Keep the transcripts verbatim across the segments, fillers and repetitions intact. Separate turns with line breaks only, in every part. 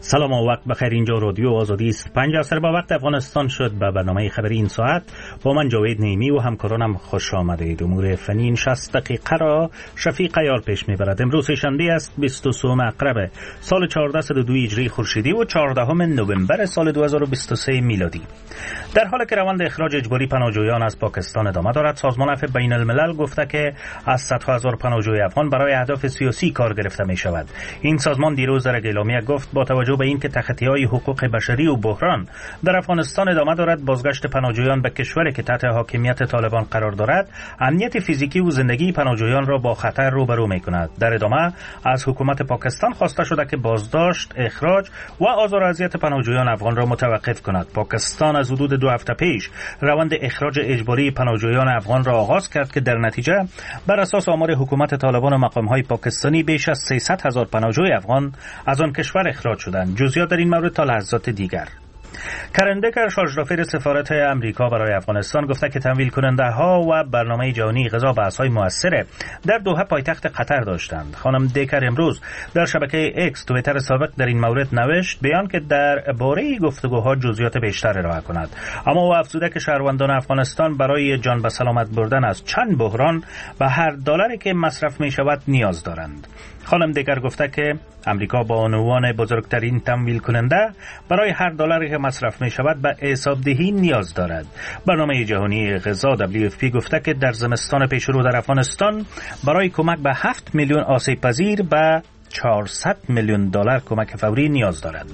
سلام و وقت بخیر. اینجا رادیو آزادی است. پنج عصر با وقت افغانستان شد. به برنامه خبری این ساعت با من جاوید نیمی و همکارانم خوش آمدید. امور فنی شصت دقیقه را شفیق عیار پیش میبرد. امروز شنبه است بیست و سه مقرب سال چهارصد و دو هجری خورشیدی و چهاردهم نوامبر سال دو هزار و بیست و سه میلادی. در حالی که روند اخراج اجباری پناهجویان از پاکستان ادامه دارد، سازمان عفو بین الملل گفته که از صدها هزار پناهجوی افغان برای اهداف سیاسی کار گرفته می شود. این سازمان دیروز در اعلامیه گفت با توجه به اینکه تخطی‌های حقوق بشری و بحران در افغانستان ادامه دارد، بازگشت پناهجویان به کشوری که تحت حاکمیت طالبان قرار دارد امنیت فیزیکی و زندگی پناهجویان را با خطر روبرو می‌کند. در ادامه از حکومت پاکستان خواسته شده که بازداشت، اخراج و آزار و اذیت پناهجویان افغان را متوقف کند. پاکستان از حدود دو هفته پیش روند اخراج اجباری پناهجویان افغان را آغاز کرد که در نتیجه بر اساس آمار حکومت طالبان و مقام‌های پاکستانی بیش از سیصد هزار پناهجوی افغان از آن کشور اخراج شدند. جزئیات در این مورد تا لحظات دیگر. کرن دکر، شارژ سفارت امریکا برای افغانستان، گفته که تمویل کننده ها و برنامه جهانی غذا بحث های موثر در دوحه پایتخت قطر داشتند. خانم دکر امروز در شبکه اکس توییتر سابق در این مورد نوشت بیان که در باره گفتگوها جزئیات بیشتر ارائه کند، اما او افزوده که شهروندان افغانستان برای جان به سلامت بردن از چند بحران و هر دلاری که مصرف می شود نیاز دارند. خانم دکر گفته که امریکا با عنوان بزرگترین تمویل کننده برای هر دلاری که مصرف می شود به حسابدهی نیاز دارد. برنامه جهانی غذا دبلیو اف پی گفته که در زمستان پیشرو در افغانستان برای کمک به هفت میلیون آسیب پذیر به چهارصد میلیون دلار کمک فوری نیاز دارد.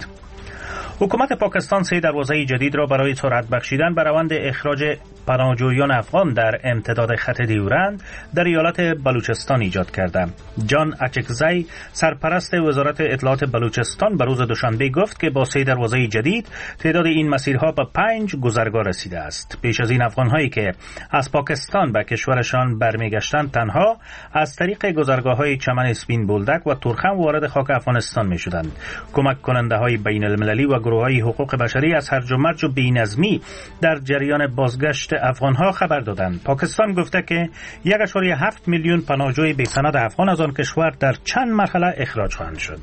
حکومت پاکستان سه دروازه جدید را برای سرعت بخشیدن به روند اخراج پناهجویان افغان در امتداد خط دیورند در ایالت بلوچستان ایجاد کرده. جان اچکزی، سرپرست وزارت اطلاعات بلوچستان، به روز دوشنبه گفت که با سه دروازه جدید تعداد این مسیرها به پنج گذرگاه رسیده است. پیش از این افغان‌هایی که از پاکستان به کشورشان برمیگشتند تنها از طریق گذرگاه‌های چمن اسپین بولدک و تورخم وارد خاک افغانستان می‌شدند. کمک کننده‌های بین المللی و گروه‌های حقوق بشری از هرج و مرج و بی‌نظمی در جریان بازگشت افغان‌ها خبر دادند. پاکستان گفته که یک ممیز هفت میلیون پناهجوی بی‌سند افغان از آن کشور در چند مرحله اخراج خواهند شد.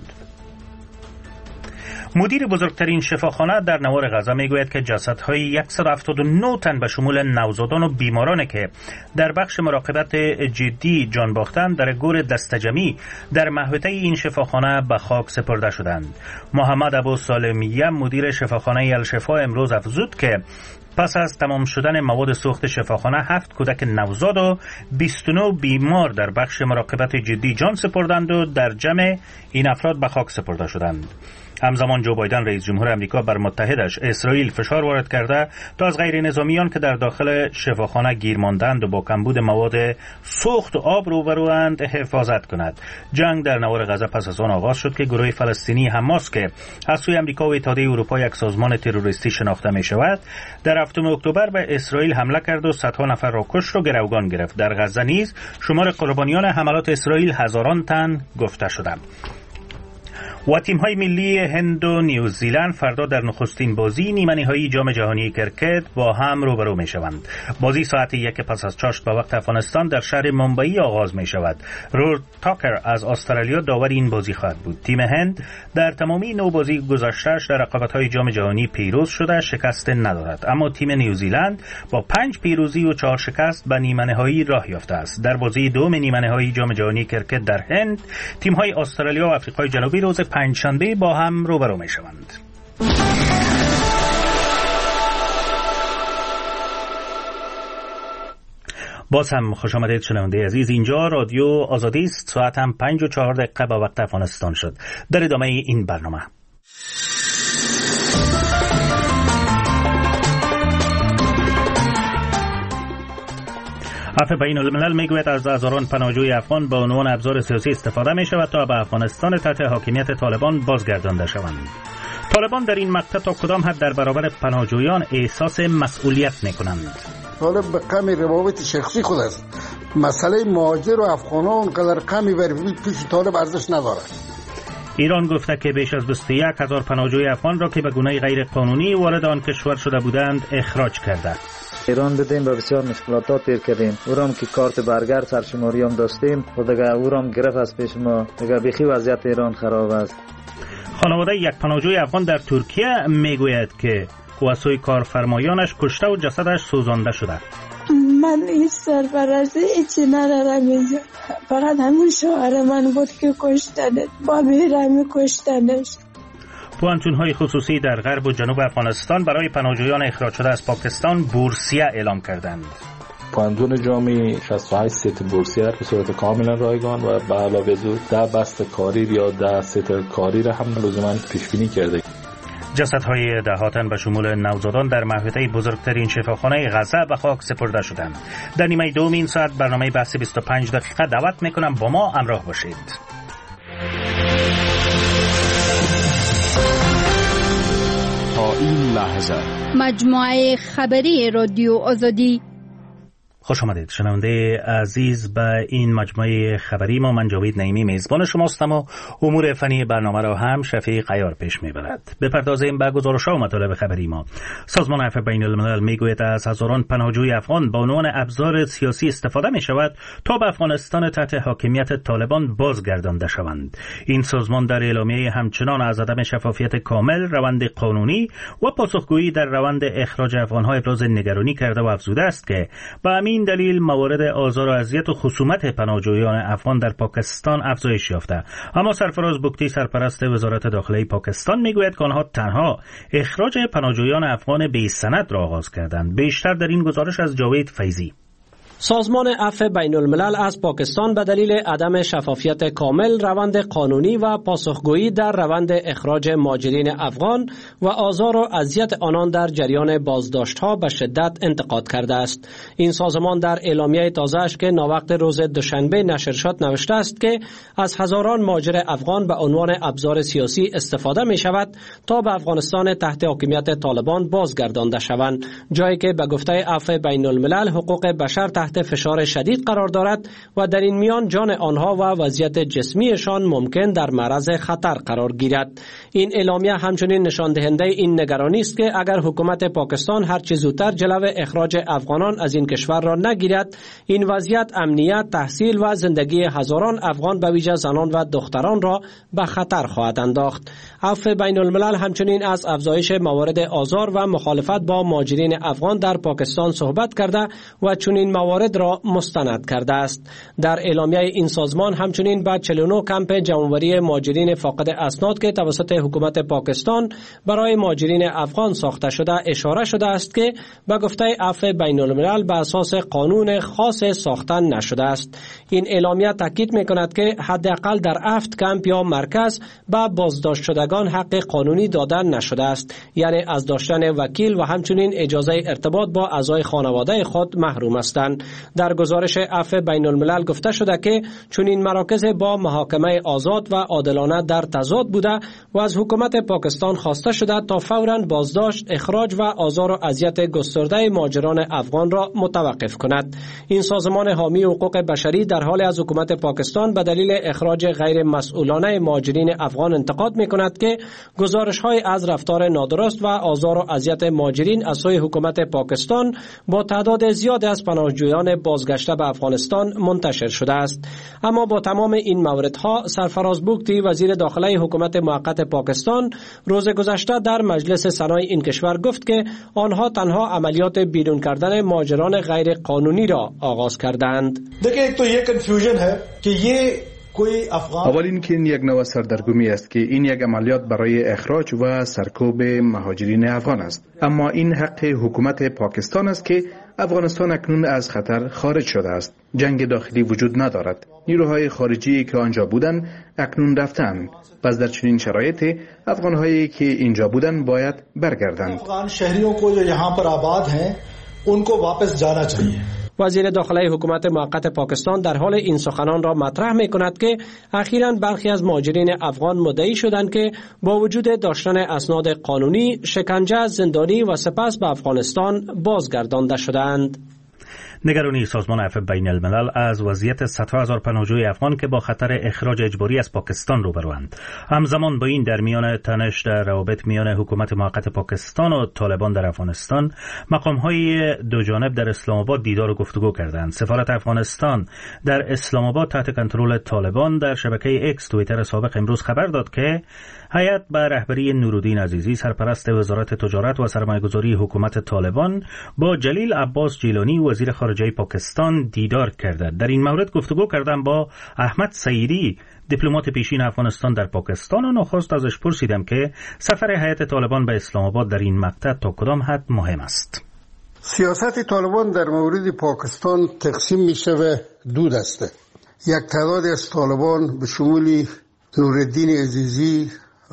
مدیر بزرگترین شفاخانه در نوار غزه میگوید که جسدهای صد و هفتاد و نه تن به شمول نوزادان و بیمارانی که در بخش مراقبت جدی جان باختند در گور دستجمی در محوطه این شفاخانه به خاک سپرده شدند. محمد ابو سالمیه، مدیر شفاخانه الشفا، امروز افزود که پس از تمام شدن مواد سوخت شفاخانه هفت کودک نوزاد و بیست و نه بیمار در بخش مراقبت جدی جان سپردند و در جمع این افراد به خاک سپرده شدند. همزمان جو بایدن رئیس جمهور امریکا بر متحدش اسرائیل فشار وارد کرده تا از غیر نظامیان که در داخل شفاخانه گیر ماندند و با کمبود مواد سوخت و آب روبروند حفاظت کند. جنگ در نوار غزه پس از آن آغاز شد که گروه فلسطینی حماس که از سوی امریکا و اتحادیه اروپا یک سازمان تروریستی شناخته می شود در هفتم اکتبر به اسرائیل حمله کرد و صدها نفر را کشت و گروگان گرفت. در غزه نیز شمار قربانیان حملات اسرائیل هزاران تن گفته شده. و تیم‌های ملی هند و نیوزیلند فردا در نخستین بازی نیمه نهایی جام جهانی کرکت با هم روبرو می‌شوند. بازی ساعت یک پس از چاشت به وقت افغانستان در شهر ممبئی آغاز می‌شود. رود تاکر از استرالیا داور این بازی خواهد بود. تیم هند در تمامی نو بازی گذشته‌اش در رقابت‌های جام جهانی پیروز شده، شکست ندارد، اما تیم نیوزیلند با پنج پیروزی و چهار شکست به نیمه نهایی راه یافته است. در بازی دوم نیمه نهایی جام جهانی کرکت در هند، تیم‌های استرالیا و آفریقای جنوبی روز پنجشنبه با هم روبرو می شوند. باز هم خوش آمدید شنونده عزیز. اینجا رادیو آزادی است. ساعت هم پنج و چهار دقیقه با وقت افغانستان شد. در ادامه این برنامه عفو بین الملل میگوید از هزاران پناهجوی افغان به عنوان ابزار سیاسی استفاده می شود تا به افغانستان تحت حاکمیت طالبان بازگردانده شوند. طالبان در این مقطع تا کدام حد در برابر پناهجویان احساس مسئولیت می کنند؟
طالب به کمی روابط شخصی خود است. مسئله مهاجر و افغانان اونقدر کمی بر پیش طالب ارزش ندارد.
ایران گفته که بیش از بیست و یک هزار پناهجوی افغان را که به گونه غیر قانونی وارد آن کشور شده بودند اخراج کرده.
ایران دیدیم با بسیار مشکلات تیر کردیم. اورام که کارت برگرد سرشماری هم داشتیم و دیگه اورام گرفت از پیش ما. دیگه بیخی وضعیت ایران خراب است.
خانواده یک پناهجوی افغان در ترکیه میگوید که او از سوی کارفرمایانش کشته و جسدش سوزانده شده.
من هیچ سرپرستی هیچی ندارم اینجا، فقط همون شوهر من بود که کشتنه، با بیرمی کشتنش.
پوانتون‌های خصوصی در غرب و جنوب افغانستان برای پناهجویان اخراج شده از پاکستان بورسیه اعلام کردند.
پوانتون جامی شصت و هشت سیت بورسیه به صورت کاملا رایگان و به علاوه از ده بست کاری یا ده سیت کاری را هم لزوما پیش بینی کرده.
جسدهای ده تن به شمول نوزادان در محوطه بزرگترین شفاخانه غزه به خاک سپرده شدند. در نیمه دوم این ساعت برنامه بحث بیست و پنج دقیقه دعوت میکنم با ما همراه باشید.
تا این لحظه
مجموعه خبری رادیو آزادی.
خوش آمدید شنونده عزیز به این مجموعه خبری ما. من جاوید نعیمی میزبان شماستم و امور فنی برنامه را هم شفیق عیار پیش میبرد. بپردازیم به گزارش‌ها و مطالب خبری ما. سازمان عفو بین الملل میگوید از هزاران پناهجوی افغان با عنوان ابزار سیاسی استفاده می شود تا به افغانستان تحت حاکمیت طالبان بازگردانده شوند. این سازمان در اعلامیه همچنان از عدم شفافیت کامل روند قانونی و پاسخگویی در روند اخراج افغان‌ها ابراز نگرانی کرده و افزوده است که با این دلیل موارد آزار و اذیت و خصومت پناهجویان افغان در پاکستان افزایش یافته. اما سرفراز بوکتی سرپرست وزارت داخله پاکستان میگوید که آنها تنها اخراج پناهجویان افغان بی سند را آغاز کردند. بیشتر در این گزارش از جاوید فیضی.
سازمان عفو بین الملل از پاکستان به دلیل عدم شفافیت کامل روند قانونی و پاسخگویی در روند اخراج مهاجرین افغان و آزار و اذیت آنان در جریان بازداشت‌ها به شدت انتقاد کرده است. این سازمان در اعلامیه تازه‌اش که ناوقت روز دوشنبه نشر شد نوشته است که از هزاران مهاجر افغان به عنوان ابزار سیاسی استفاده می شود تا به افغانستان تحت حاکمیت طالبان بازگردانده شوند، جایی که به گفته عفو بین الملل حقوق بشر تحت فشار شدید قرار دارد و در این میان جان آنها و وضعیت جسمیشان ممکن در معرض خطر قرار گیرد. این اعلامیه همچنین نشان دهنده این نگرانی است که اگر حکومت پاکستان هر چه زودتر جلو اخراج افغانان از این کشور را نگیرد، این وضعیت امنیت، تحصیل و زندگی هزاران افغان به ویژه زنان و دختران را به خطر خواهد انداخت. عفو بین الملل همچنین از افزایش موارد آزار و مخالفت با مهاجرین افغان در پاکستان صحبت کرده و چنین موارد را مستند کرده است. در اعلامیه این سازمان همچنین به چهل و نه کمپ جمع‌آوری مهاجرین فاقد اسناد که توسط حکومت پاکستان برای مهاجرین افغان ساخته شده اشاره شده است که به گفته عفو بین الملل به اساس قانون خاص ساختن نشده است. این اعلامیه تاکید می‌کند که حداقل در هفت کمپ یا مرکز به بازداشت شدگان حق قانونی دادن نشده است، یعنی از داشتن وکیل و همچنین اجازه ارتباط با اعضای خانواده خود محروم هستند. در گزارش عفو بین الملل گفته شده که چون این مراکز با محاکمه آزاد و عادلانه در تضاد بوده و از حکومت پاکستان خواسته شده تا فوراً بازداشت، اخراج و آزار و اذیت گسترده مهاجران افغان را متوقف کند. این سازمان حامی حقوق بشری در حال از حکومت پاکستان به دلیل اخراج غیر مسئولانه مهاجرین افغان انتقاد می‌کند که گزارش‌های از رفتار نادرست و آزار و اذیت مهاجرین از سوی حکومت پاکستان با تعداد زیاد از پناهجویان بازگشته به افغانستان منتشر شده است. اما با تمام این مواردها سرفراز بوکتی وزیر داخله حکومت موقت پاکستان روز گذشته در مجلس سنای این کشور گفت که آنها تنها عملیات بیرون کردن مهاجران غیر قانونی را آغاز کردند.
دیگه ایک تو یہ کنفیوژن ہے کہ یہ
اول این که این یک نوع سردرگمی است که این یک عملیات برای اخراج و سرکوب مهاجرین افغان است، اما این حق حکومت پاکستان است که افغانستان اکنون از خطر خارج شده است. جنگ داخلی وجود ندارد. نیروهای خارجی که آنجا بودند اکنون رفتند. پس در چنین شرایطی افغان‌هایی که اینجا بودند باید برگردند.
افغان شهریوں کو جو یہاں پر آباد ہیں ان کو واپس جانا چاہیے.
وزیر داخله حکومت موقت پاکستان در حال این سخنان را مطرح می کند که اخیراً برخی از مهاجرین افغان مدعی شدند که با وجود داشتن اسناد قانونی، شکنجه، زندانی و سپس به افغانستان بازگردانده شدند.
نگرانی سازمان عفو بین الملل از وضعیت صدها هزار پناهجوی افغان که با خطر اخراج اجباری از پاکستان روبروند. همزمان با این در میان تنش در روابط میان حکومت موقت پاکستان و طالبان در افغانستان، مقام‌های دو جانب در اسلام آباد دیدار و گفتگو کردند. سفارت افغانستان در اسلام آباد تحت کنترل طالبان در شبکه اکس توییتر سابق امروز خبر داد که هیئت به رهبری نورالدین عزیزی سرپرست وزارت تجارت و سرمایه‌گذاری حکومت طالبان با جلیل عباس جیلانی وزیر خارجه پاکستان دیدار کرده. در این مورد گفتگو کردم با احمد سعیدی، دیپلمات پیشین افغانستان در پاکستان، و نخست ازش پرسیدم که سفر هیئت طالبان به اسلام آباد در این مقطع تا کدام حد مهم است.
سیاست طالبان در مورد پاکستان تقسیم میشه به دو دسته. یک تعداد از طالبان به شمول نورالدین عزیزی،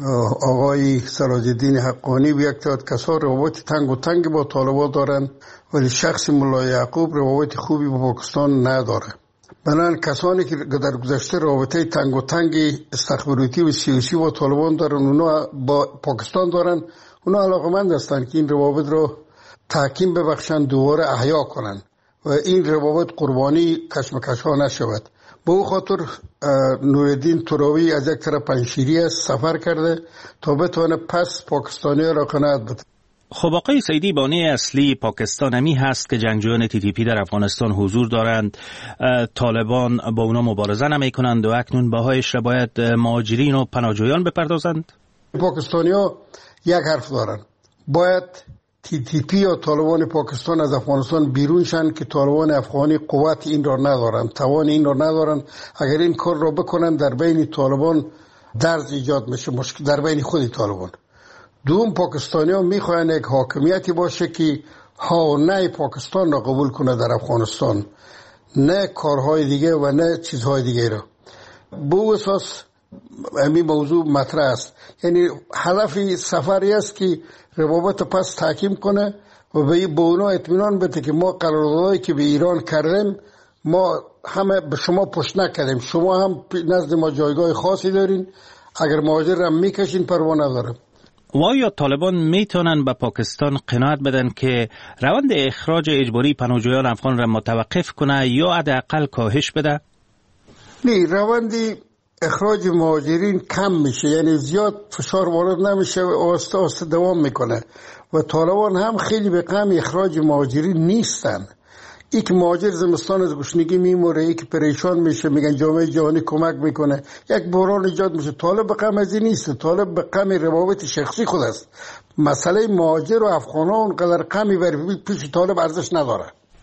آقای سراج الدین حقانی و یک تعداد کسان روابط تنگ و تنگ با طالبان دارند، ولی شخص ملا یعقوب روابط خوبی با پاکستان نداره. بنابراین کسانی که در گذشته رابطه تنگ و تنگ استخباراتی و سیاسی با طالبان دارن، اونا با پاکستان دارن، اونا علاقمند هستند که این روابط رو تحکیم ببخشن، دوباره احیا کنن و این روابط قربانی کشمکش ها نشود. به او خاطر نورالدین تراوی از یک طرف پنشیری است سفر کرده تا بتونه پس پاکستانی را قناعت بده.
خب آقای سعیدی، بانه اصلی پاکستان همی هست که جنگجویان تی تی پی در افغانستان حضور دارند، طالبان با اونا مبارزه نمی کنند و اکنون بهایش را باید مهاجرین و پناهجویان بپردازند.
پاکستانی ها یک حرف دارند، باید تی تی پی یا طالبان پاکستان از افغانستان بیرون شن که طالبان افغانی قوت این را ندارند، توان این را ندارند. اگر این کار را بکنن در بین طالبان درز ایجاد میشه، مشکل در بین خود طالبان. دوم، پاکستانی ها میخواین یک حاکمیتی باشه که ها و نه پاکستان را قبول کنه در افغانستان، نه کارهای دیگه و نه چیزهای دیگه را. به اساس همین موضوع مطرح است. یعنی هدف سفری است که روابط پس تحکیم کنه و به اونا اطمینان بده که ما قراردادهایی که به ایران کردیم ما همه به شما پشت نکردیم، شما هم نزد ما جایگاه خاصی دارین، اگر مهاجر هم میکشین پروا نداره.
و آیا طالبان میتونن به پاکستان قناعت بدن که روند اخراج اجباری پناهجویان افغان را متوقف کنه یا حداقل کاهش بده؟
نه، روند اخراج مهاجرین کم میشه، یعنی زیاد فشار وارد نمیشه و آسته آسته دوام میکنه و طالبان هم خیلی به غم اخراج مهاجرین نیستن. یک مهاجر زمستان از گشنگی میموره، یک پریشان میشه، میگن جامعه جهانی کمک میکنه، یک بحران ایجاد میشه. طالب به غم از این نیست، طالب به غم روابط شخصی خود است. مسئله مهاجر و افغان ها اونقدر غمی بر پیش طالب ارزش نداره.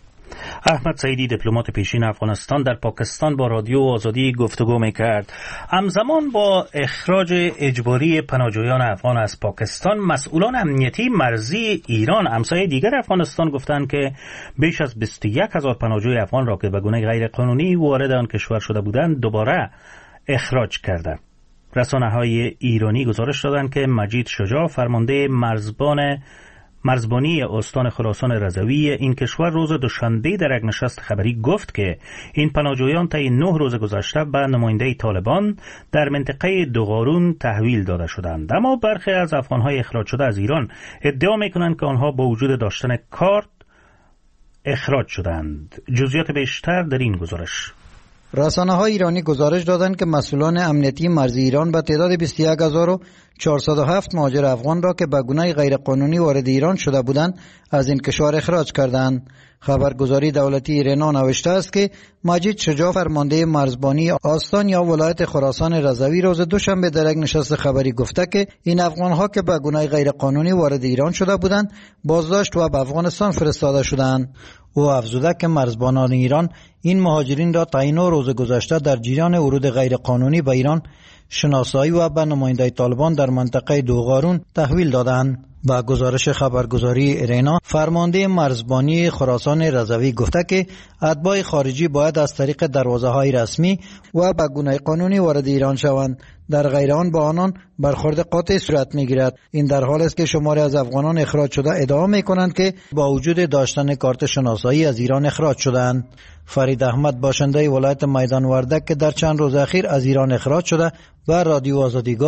احمد سعیدی، دیپلمات پیشین افغانستان در پاکستان، با رادیو آزادی گفتگو میکرد. همزمان با اخراج اجباری پناهجویان افغان از پاکستان، مسئولان امنیتی مرزی ایران، همسایه دیگر افغانستان، گفتند که بیش از بیست و یک هزار پناهجوی افغان را که به گونه غیر قانونی وارد آن کشور شده بودند دوباره اخراج کرده. رسانه‌های ایرانی گزارش دادند که مجید شجاع، فرمانده مرزبان مرزبانی استان خراسان رضوی این کشور، روز دوشنبه در یک نشست خبری گفت که این پناهجویان طی نه روز گذشته به نماینده طالبان در منطقه دوغارون تحویل داده شدند. اما برخی از افغان‌های اخراج شده از ایران ادعا می‌کنند که آنها با وجود داشتن کارت اخراج شدند. جزئیات بیشتر در این گزارش.
رسانه‌های ایرانی گزارش دادند که مسئولان امنیتی مرزی ایران به تعداد بیست و یک هزار و چهارصد و هفت مهاجر افغان را که به گونه غیرقانونی وارد ایران شده بودند از این کشور اخراج کردند. خبرگزاری دولتی رنا نوشته است که مجید شجاع، فرمانده مرزبانی آستان یا ولایت خراسان رضوی، روز دوشنبه در یک نشست خبری گفته که این افغان‌ها که به گونه غیرقانونی وارد ایران شده بودند بازداشت و به افغانستان فرستاده شدند. او افزوده که مرزبانان ایران این مهاجرین را طی نه روز گذشته در جریان ورود غیرقانونی به ایران شناسایی و به نماینده طالبان در منطقه دوغارون تحویل دادند. با گزارش خبرگزاری رنا، فرمانده مرزبانی خراسان رضوی گفته که اتباع خارجی باید از طریق دروازه‌های رسمی و به گونه قانونی وارد ایران شوند، در غیر آن با آنان برخورد قاطع صورت می‌گیرد. این در حالی است که شماری از افغانان اخراج شده ادعا می‌کنند که با وجود داشتن کارت شناسایی از ایران اخراج شدند. فرید احمد، باشنده ولایت میدان وردک که در چند روز اخیر از ایران اخراج شده، و رادیو آزادی گفت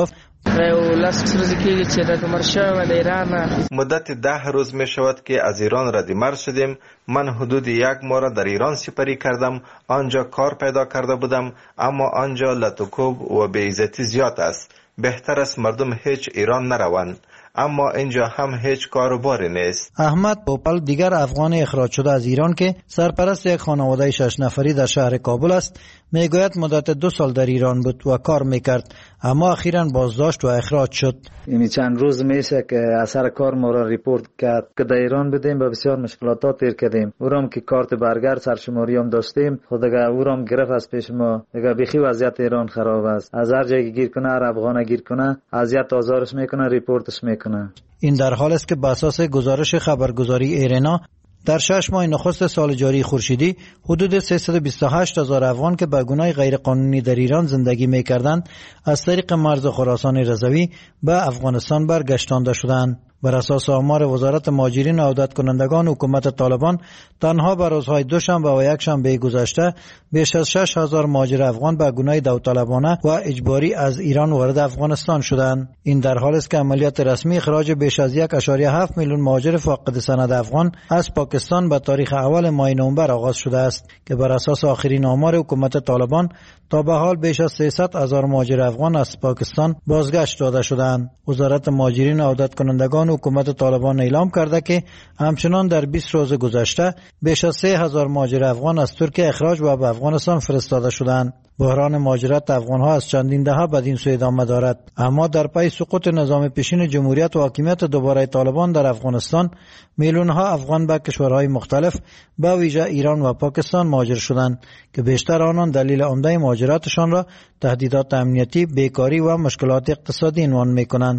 مدت ده روز می شود که از ایران ردیمرز شدیم. من حدود یک ماه را در ایران سپری کردم. آنجا کار پیدا کرده بودم، اما آنجا لطوکوب و بی‌عزتی زیاد است. بهتر است مردم هیچ ایران نروند، اما اینجا هم هیچ کاروباری نیست.
احمد پوپل دیگر افغان اخراج شده از ایران که سرپرست یک خانواده شش نفری در شهر کابل است میگوید مدت دو سال در ایران بود و کار میکرد، اما اخیراً بازداشت و اخراج شد.
یعنی چند روز میشه که اثر کار ما را ریپورت کرد که در ایران بودیم و بسیار مشکلات تیر کردیم. اورام که کارت برگرد سرشماری هم داشتیم، خود دیگه اورام گرفت از پیش ما. دیگه بیخی وضعیت ایران خراب است. از هر جایی گیر کنه، هر افغان گیر کنه، اذیت آزارش میکنه، ریپورتش میکنه.
این در حال است که بر اساس گزارش خبرگزاری ایرنا در شش ماه نخست سال جاری خورشیدی حدود سیصد و بیست و هشت هزار افغان که به گونه‌ای غیرقانونی در ایران زندگی می‌کردند از طریق مرز خراسان رضوی به افغانستان برگشتانده شدند. بر اساس آمار وزارت مهاجرین و عودت کنندگان حکومت طالبان تنها بر روزهای دوشنبه و یکشنبه گذشته بیش از شش هزار مهاجر افغان به گناه داوطلبانه و اجباری از ایران وارد افغانستان شدند. این در حالی است که عملیات رسمی اخراج بیش از یک و هفت میلیون مهاجر فاقد سند افغان از پاکستان به تاریخ اول ماه نوامبر آغاز شده است که بر اساس آخرین آمار حکومت طالبان تا به حال بیش از سیصد هزار مهاجر افغان از پاکستان بازگشت داده شدند. وزارت مهاجرین و عودت کنندگان حکومت طالبان اعلام کرده که همچنان در بیست روز گذشته بیش از سه هزار مهاجر افغان از ترکیه اخراج و به افغانستان فرستاده شدند. بحران مهاجرت افغان‌ها از چندین دهه بدین سو ادامه دارد، اما در پی سقوط نظام پیشین جمهوریت و حاکمیت دوباره طالبان در افغانستان میلیون‌ها افغان به کشورهای مختلف به ویژه ایران و پاکستان مهاجر شدند که بیشتر آنان دلیل عمده مهاجرتشان را تهدیدات امنیتی، بیکاری و مشکلات اقتصادی عنوان می‌کنند.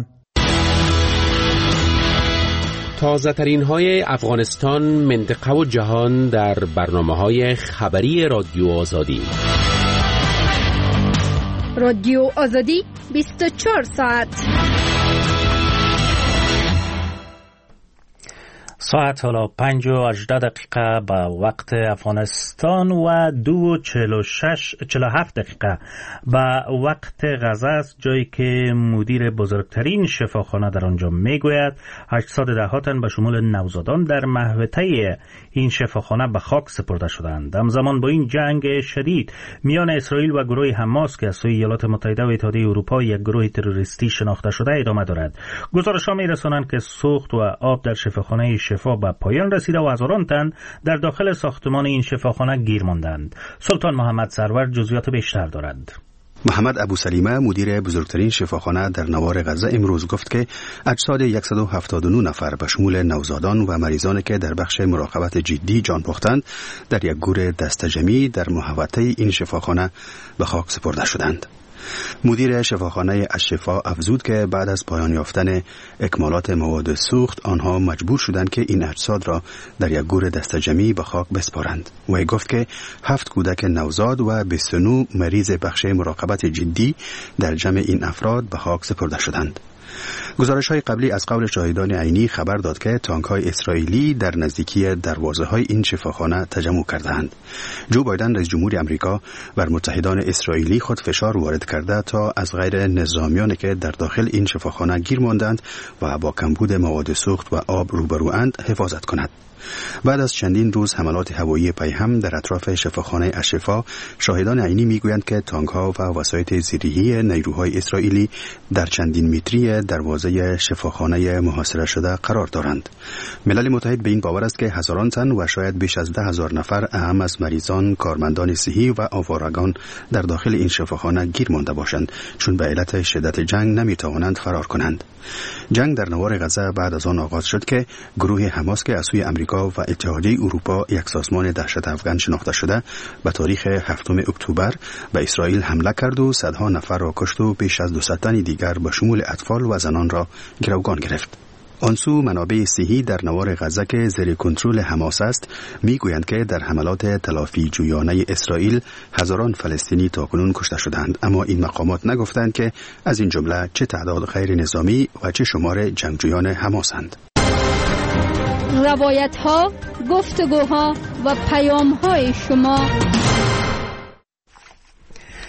تازه ترین های افغانستان، منطقه و جهان در برنامه های خبری رادیو آزادی.
رادیو آزادی بیست و چهار ساعت.
ساعت حالا پنج و هجده دقیقه به وقت افغانستان و دو و چهل و شش چهل و هفت دقیقه به وقت غزه است، جایی که مدیر بزرگترین شفاخانه در آنجا میگوید هشتصد ده تن به شمول نوزادان در محوطه این شفاخانه به خاک سپرده شدند. همزمان با این جنگ شدید میان اسرائیل و گروه حماس که از سوی ایالات متحده و اتحادیه اروپا یک گروه تروریستی شناخته شده ادامه دارد. گزارش‌ها می‌رسانند که سوخت و آب در شفاخانه شفا به پایان رسیده و هزاران تن در داخل ساختمان این شفاخانه گیر ماندند. سلطان محمد سرور جزئیات بیشتر دارد.
محمد ابو سلیمه مدیر بزرگترین شفاخانه در نوار غزه امروز گفت که اجساد صد و هفتاد و نه نفر به شمول نوزادان و مریضانی که در بخش مراقبت جدی جان باختند در یک گور دسته‌جمعی در محوطه این شفاخانه به خاک سپرده شدند. مدیر شفاخانه الشفا افزود که بعد از پایان یافتن اکمالات مواد سوخت آنها مجبور شدند که این اجساد را در یک گور دسته‌جمعی به خاک بسپارند. وی گفت که هفت کودک نوزاد و بیست و نه مریض بخش مراقبت جدی در جمع این افراد به خاک سپرده شدند. گزارش های قبلی از قول شاهدان عینی خبر داد که تانک های اسرائیلی در نزدیکی دروازه های این شفاخانه تجمع کردند. جو بایدن رئیس جمهور امریکا بر متحدان اسرائیلی خود فشار وارد کرده تا از غیر نظامیانی که در داخل این شفاخانه گیر ماندند و با کمبود مواد سوخت و آب روبروند حفاظت کند. بعد از چندین روز حملات هوایی پیهم در اطراف شفاخانه الشفا، شاهدان عینی میگویند که تانک‌ها و وسایط زیرهی نیروهای اسرائیلی در چندین متری دروازه شفاخانه محاصره شده قرار دارند. ملل متحد به این باور است که هزاران تن و شاید بیش از ده هزار نفر اهم از مریضان، کارمندان صحی و آوارگان در داخل این شفاخانه گیر مانده باشند، چون به علت شدت جنگ نمیتوانند فرار کنند. جنگ در نوار غزه بعد از آن آغاز شد که گروه حماس که از سوی امریکا و اتحادیه اروپا یک سازمان دهشت افغان شناخته شده به تاریخ هفتم اکتبر به اسرائیل حمله کرد و صدها نفر را کشت و بیش از دویست تن دیگر به شمول اطفال و زنان را گروگان گرفت. آنسو منابع صحی در نوار غزه که زیر کنترل حماس است میگویند که در حملات تلافی جویانه اسرائیل هزاران فلسطینی تاکنون کشته شدند، اما این مقامات نگفتند که از این جمله چه تعداد غیر نظامی و چه شمار جنگجویان حماسند.
روایت ها، گفتگوها و پیام های شما.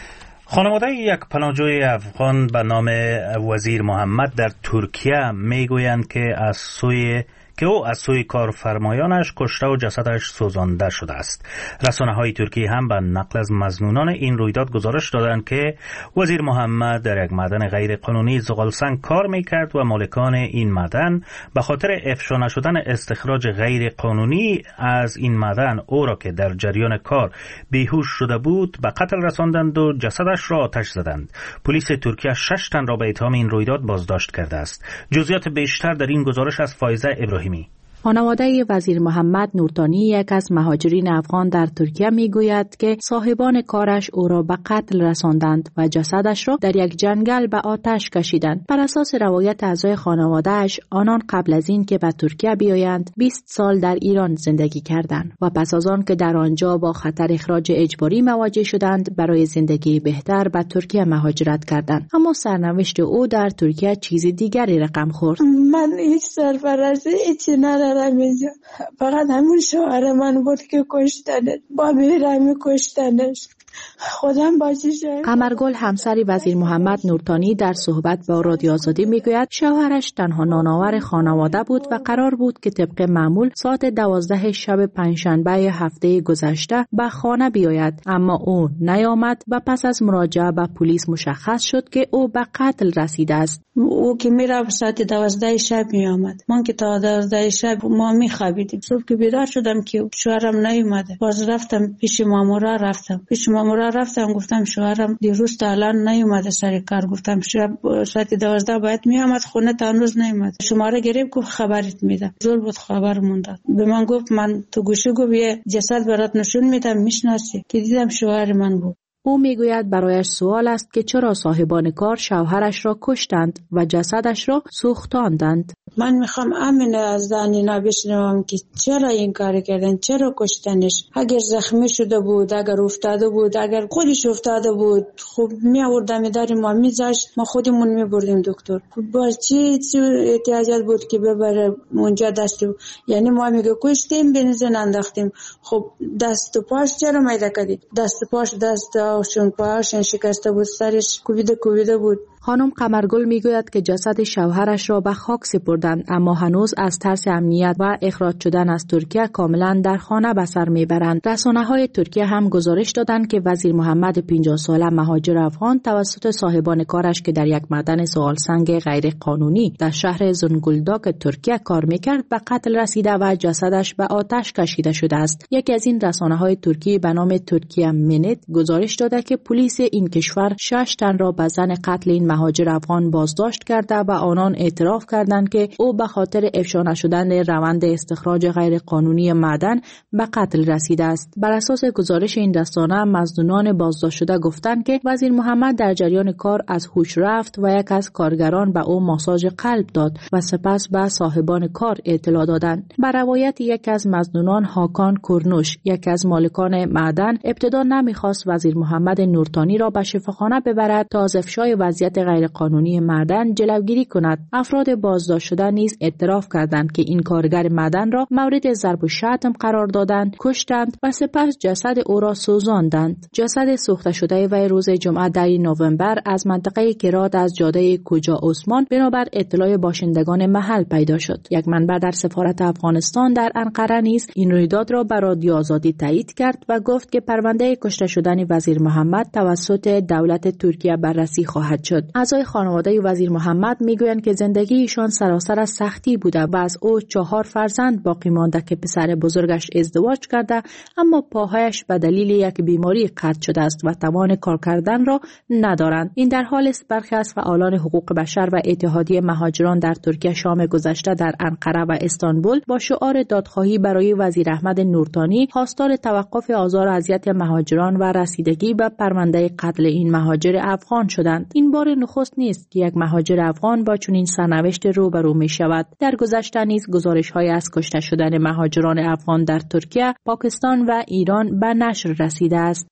خانواده یک پناهجوی افغان به نام وزیر محمد در ترکیه میگویند که از سوی که او از سوی کارفرمایانش کشته و جسدش سوزانده شده است. رسانه‌های ترکیه هم به نقل از مظنونان این رویداد گزارش دادند که وزیر محمد در یک معدن غیر قانونی زغالسنگ کار میکرد و مالکان این معدن به خاطر افشا نشدن استخراج غیر قانونی از این معدن او را که در جریان کار بیهوش شده بود به قتل رساندند و جسدش را آتش زدند. پلیس ترکیه شش تن را به اتهام این رویداد بازداشت کرده است. جزئیات بیشتر در این گزارش از فایزه ابراهیمی.
خانواده وزیر محمد نورتانی، یک از مهاجرین افغان در ترکیه، میگوید که صاحبان کارش او را به قتل رساندند و جسدش را در یک جنگل به آتش کشیدند. بر اساس روایت اعضای خانواده‌اش، آنان قبل از این که به ترکیه بیایند بیست سال در ایران زندگی کردند و پس از آن که در آنجا با خطر اخراج اجباری مواجه شدند، برای زندگی بهتر به ترکیه مهاجرت کردند. اما سرنوشت او در ترکیه چیز دیگری رقم خورد.
من هیچ سرپرستی هیچی ندارم اینجا، فقط همون شوهر من بود که کشتنش، با بیرمی کشتنش. خودم باشه.
قمرگل همسر وزیر محمد نورتانی در صحبت با رادیو آزادی میگوید شوهرش تنها نانآور خانواده بود و قرار بود که طبق معمول ساعت دوازده شب پنجشنبه هفته گذشته به خانه بیاید، اما او نیامد و پس از مراجعه به پلیس مشخص شد که او به قتل رسیده است.
او که میره ساعت دوازده شب میامد، من که تا دوازده شب ما میخوابیدیم. صبح که بیدار شدم که شوهرم نیومده، باز رفتم پیش مامورا رفتم پیش مامورا رفتم گفتم شوهرم دیروز تا الان نیومده سر کار. گفتم شب ساعت دوازده باید میامد خونه، تا هنوز نیومد. شماره گرفت گفت خبرت میدم. زور بود خبر مونداد. به من گفت من تو گوشی گفت یه جسد برات نشون میدم میشناسی، که دیدم شوهر من بود.
او میگوید برایش سوال است که چرا صاحبان کار شوهرش را کشتند و جسدش را سوختاندند.
من میخوام امن از دانینا بشنوم که چرا این کار کردن، چرا کشتنش. اگر زخمی شده بود، اگر افتاده بود، اگر خودش افتاده بود، خب می آوردم در ما میذاشت، ما خودمون میبردیم دکتر. با چی چی احتیاجات بود که ببره اونجا دست، یعنی ما میگه کشتیم بنزین انداختیم، خب دست و پاش چرا میده کردی؟ دست پاش دست شون پاهاشون شکسته بود، سرش کوبیده کوبیده بود.
خانم قمرگل میگوید که جسد شوهرش را به خاک سپردند، اما هنوز از ترس امنیت و اخراج شدن از ترکیه کاملا در خانه به سر میبرند. رسانه‌های ترکیه هم گزارش دادند که وزیر محمد پنجاه ساله مهاجر افغان توسط صاحبان کارش که در یک معدن زغالسنگ غیر قانونی در شهر زنگولداک ترکیه کار میکرد به قتل رسیده و جسدش به آتش کشیده شده است. یکی از این رسانه‌های ترکی به نام ترکیه منت گزارش داده که پلیس این کشور شش تن را به زن قتل این مهاجر افغان بازداشت کرده و آنان اعتراف کردند که او به خاطر افشا نشدن روند استخراج غیر قانونی معدن به قتل رسیده است. بر اساس گزارش این رسانه، مظنونان بازداشت شده گفتند که وزیر محمد در جریان کار از هوش رفت و یک از کارگران به او ماساژ قلب داد و سپس به صاحبان کار اطلاع دادند. بر روایت یک از مظنونان، هاکان کورنوش، یک از مالکان معدن، ابتدا نمیخواست وزیر محمد نورتانی را به شفاخانه ببرد تا از افشای وضعیت غیر قانونی معدن جلوگیری کند. افراد بازداشت شده نیز اعتراف کردند که این کارگر معدن را مورد ضرب و شتم قرار دادند، کشتند و سپس جسد او را سوزاندند. جسد سوخته شده وی روز جمعه ده نوامبر از منطقه کرات از جاده کوجا عثمان بنابر اطلاع باشندگان محل پیدا شد. یک منبع در سفارت افغانستان در انقره نیز این رویداد را بر رادیو آزادی تایید کرد و گفت که پرونده کشته شدن وزیر محمد توسط دولت ترکیه بررسی خواهد شد. اعضای خانواده وزیر محمد میگویند که زندگی ایشان سراسر از سختی بوده و از او چهار فرزند باقی مانده که پسر بزرگش ازدواج کرده اما پاهایش به دلیل یک بیماری قطع شده است و توان کار کردن را ندارند. این در حال است برخی از فعالان حقوق بشر و اتحادیه مهاجران در ترکیه شام گذشته در انقره و استانبول با شعار دادخواهی برای وزیر احمد نورتانی خواستار توقف آزار و اذیت مهاجران و رسیدگی به پرونده قتل این مهاجر افغان شدند. این بار نخست نیست که یک مهاجر افغان با چنین سرنوشت روبرو می شود. در گذشته نیز گزارش‌های از کشته شدن مهاجران افغان در ترکیه، پاکستان و ایران به نشر رسیده است.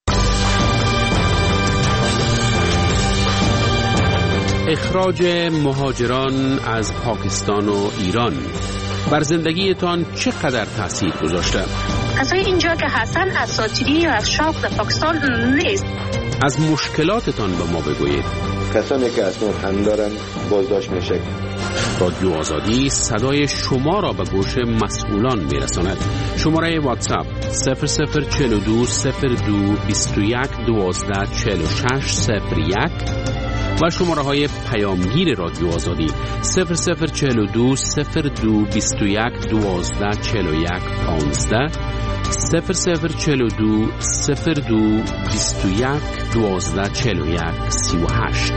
اخراج مهاجران از پاکستان و ایران بر زندگیتان چقدر تأثیر گذاشته؟
کسای اینجا که هستن اساطیری یا از شوق در پاکستان نیست.
از مشکلاتتان به ما بگویید.
کسانی که اسناد هم دارن بازداشت میشه.
رادیو آزادی صدای شما را به گوش مسئولان میرساند. شماره واتساپ صفر صفر چهل و دو صفر دو بیست و یک دوازده چهل و شش صفر یک و شماره های پیامگیر رادیو آزادی صفر صفر چهل و دو صفر دو بیست و یک دوازده چهل و یک پانزده صفر صفر چهل و دو صفر دو بیست و یک دوازده چهل و یک سی و هشت.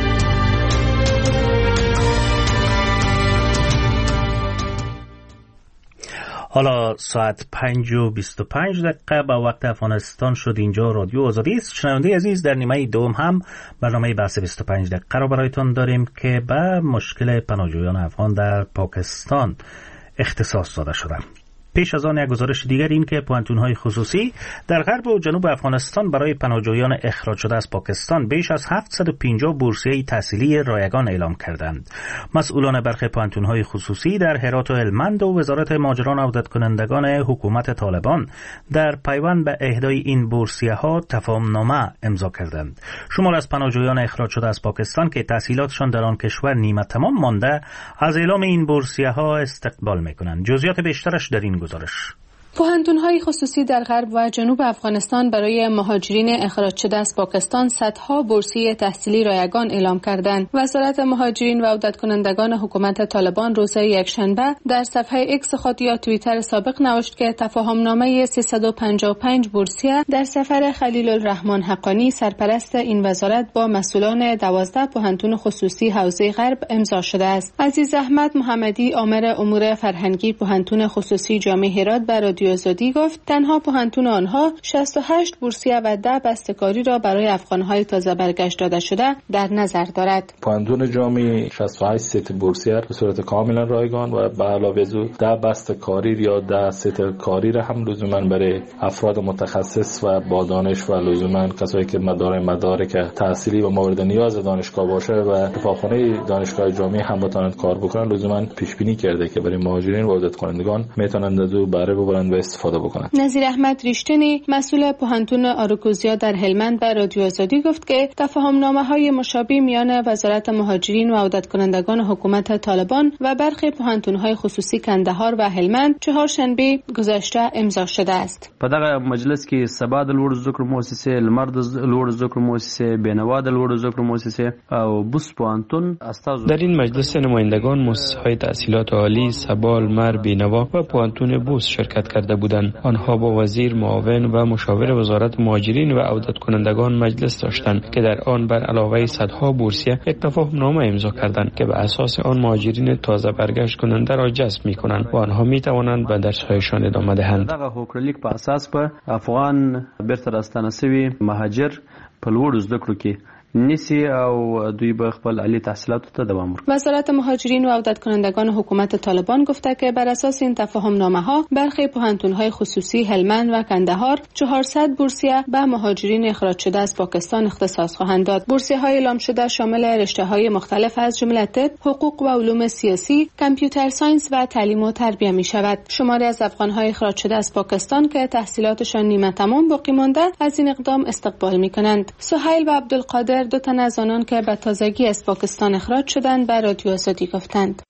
حالا ساعت پنج و بیست و پنج دقیقه با وقت افغانستان شد. اینجا رادیو آزادی است. شنونده عزیز، در نیمه دوم هم برنامه بحث بیست و پنج دقیقه را برایتان داریم که به مشکل پناهجویان افغان در پاکستان اختصاص داده شده. پیش از آن یک گزارش دیگر این که پوهنتون‌های خصوصی در غرب و جنوب افغانستان برای پناهجویان اخراج شده از پاکستان بیش از هفتصد و پنجاه بورسیه تحصیلی رایگان اعلام کردند. مسئولان برخی پوهنتون‌های خصوصی در هرات و هلمند و وزارت مهاجران و عودت کنندگان حکومت طالبان در پیوند به اهدای این بورسیه‌ها تفاهم‌نامه امضا کردند. شمار از پناهجویان اخراج شده از پاکستان که تحصیلاتشان در آن کشور نیمه تمام مانده از اعلام این بورسیه‌ها استقبال می‌کنند. جزئیات بیشترش در این گزارش.
پوهنتون‌های خصوصی در غرب و جنوب افغانستان برای مهاجرین اخراج شده از پاکستان صدها بورسیه تحصیلی رایگان اعلام کردند. وزارت مهاجرین و عودت کنندگان حکومت طالبان روز یکشنبه در صفحه ایکس خود یا توییتر سابق نوشت که تفاهمنامه سیصد و پنجاه و پنج بورسیه در سفر خلیل الرحمن حقانی سرپرست این وزارت با مسئولان دوازده پوهنتون خصوصی حوزه غرب امضا شده است. عزیز احمد محمدی آمر امور فرهنگی پوهنتون خصوصی جامع هرات بر آزادی گفت تنها پوهنتون آنها شصت و هشت بورسیه و ده بسته‌کاری را برای افغان‌های تازه برگشت داده شده در نظر دارد.
پوهنتون جامع شصت و هشت ست بورسیه به صورت کاملا رایگان و به علاوه از او ده بسته‌کاری یا ده ست کاری را هم لزوما برای افراد متخصص و با دانش و لزوما کسایی که دارای مدارک تحصیلی و مورد نیاز دانشگاه باشه و اتفاقانه دانشگاه جامع هم بتوانند کار بکنن لزوما پیش بینی کرده که برای مهاجرین و عودت کنندگان میتونند از او بهره ببرند و استفاده بکنند.
نظیر احمد ریشتنی مسئول پوهنتون آروکوزیا در هلمند به رادیو آزادی گفت که تفاهمنامه‌های مشابه میان وزارت مهاجرین و عودت کنندگان حکومت طالبان و برخی پوهنتون‌های خصوصي کندهار و هلمند چهارشنبه گذشته امضا شده است.
په دغه مجلس کې سبا د لوړ زده کړو مؤسسې، لمر د لوړ زده کړو مؤسسې، بینوا د لوړ زده کړو مؤسسې او بوس پوهنتون استاد.
در این مجلس نمایندگان مؤسسه‌های تحصیلات عالی سبا، لمر، بینوا و پوهنتون بوس شرکت کرده بودند. آنها با وزیر معاون و مشاور وزارت مهاجرین و عودت کنندگان مجلس داشتند که در آن بر علاوه صدها بورسیه یک تفاهمنامه امضا کردند که به اساس آن مهاجرین تازه برگشت کننده را جذب می‌کنند و آنها می‌توانند به درس‌هایشان ادامه دهند.
دغه هوکړلیک په اساس په افغان بیرته راستنه شوي مهاجر په لوړو زده کړو کې نیسی او دوی به خپل عالی تحصیلات ته دوام ورکړي.
وزارت مهاجرین و عودت کنندگان حکومت طالبان گفته که بر اساس این تفاهمنامه‌ها برخی پوهنتون‌های خصوصی هلمند و کندهار چهارصد بورسیه به مهاجرین اخراج شده از پاکستان اختصاص خواهند داد. بورسیه‌های اعلام شده شامل رشته‌های مختلف از جمله طب، حقوق و علوم سیاسی، کامپیوتر ساینس و تعلیم و تربیت می‌شود. شماری از افغان‌های اخراج شده از پاکستان که تحصیلاتشان نیمه تمام باقی مانده از این اقدام استقبال می‌کنند. سهیل و عبدالقادر دو تن از آنان که به تازگی از پاکستان اخراج شدند به رادیو آزادی گفتند.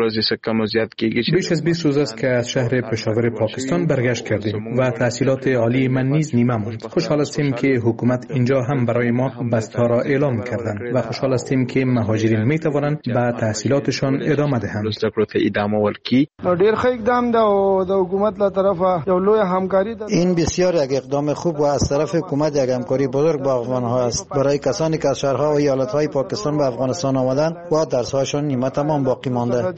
بیش از بیست روز است که از شهر پشاور پاکستان برگشت کردیم و تحصیلات عالی من نیز نیمه ماند. خوشحال هستیم که حکومت اینجا هم برای ما بسته‌ها را اعلام کردند و خوشحال هستیم که مهاجرین می توانند به تحصیلاتشان ادامه دهند.
ډیر ښه اقدام ده او د حکومت له طرفه یو لوی همکاری ده.
این بسیار یک اقدام خوب و از طرف حکومت یک همکاری بزرگ با افغان‌ها است. برای کسانی که از شهرها و ایالت‌های پاکستان به افغانستان آمدند و درس‌هایشان نیمه تمام باقی مانده.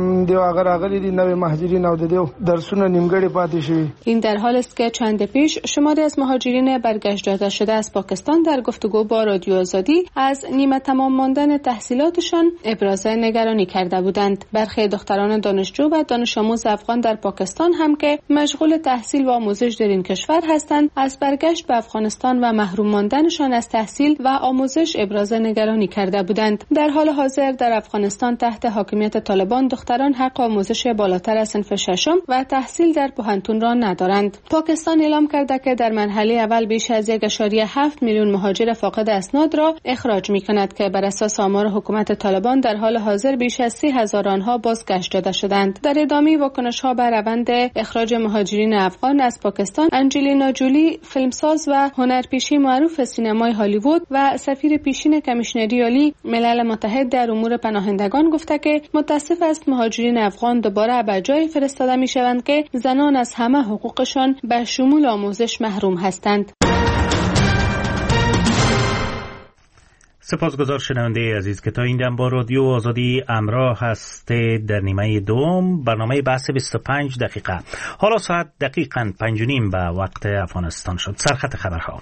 این در حال است که چند پیش شماری از مهاجرین برگشت داده شده از پاکستان در گفتگو با رادیو آزادی از نیمه تمام ماندن تحصیلاتشان ابراز نگرانی کرده بودند. برخی دختران دانشجو و دانش آموز افغان در پاکستان هم که مشغول تحصیل و آموزش در این کشور هستند از برگشت به افغانستان و محروم ماندنشان از تحصیل و آموزش نوازش ابراز نگرانی کرده بودند. در حال حاضر در افغانستان تحت حاکمیت طالبان دختران حق آموزش بالاتر از صنف ششم و تحصیل در پوهنتون را ندارند. پاکستان اعلام کرده که در مرحله اول بیش از یک ممیز هفت میلیون مهاجر فاقد اسناد را اخراج می‌کند که بر اساس آمار حکومت طالبان در حال حاضر بیش از سی هزار آنها بازگشت داده شدند. در ادامه واکنش‌ها بر روند اخراج مهاجرین افغان از پاکستان، انجلینا جولی، فیلمساز و هنرپیشه معروف سینمای هالیوود و سفیر پیشین کمیشنری عالی ملل متحد در امور پناهندگان گفته که متاسف است مهاجرین افغان دوباره به جای فرستاده می‌شوند که زنان از همه حقوقشان به شمول آموزش محروم هستند.
سپاسگزار شنونده عزیز که تا این دم با رادیو آزادی همراه هستید در نیمه دوم برنامه بحث بیست و پنج دقیقه. حالا ساعت دقیقاً پنج و نیم به وقت افغانستان شد. سرخط خبرها.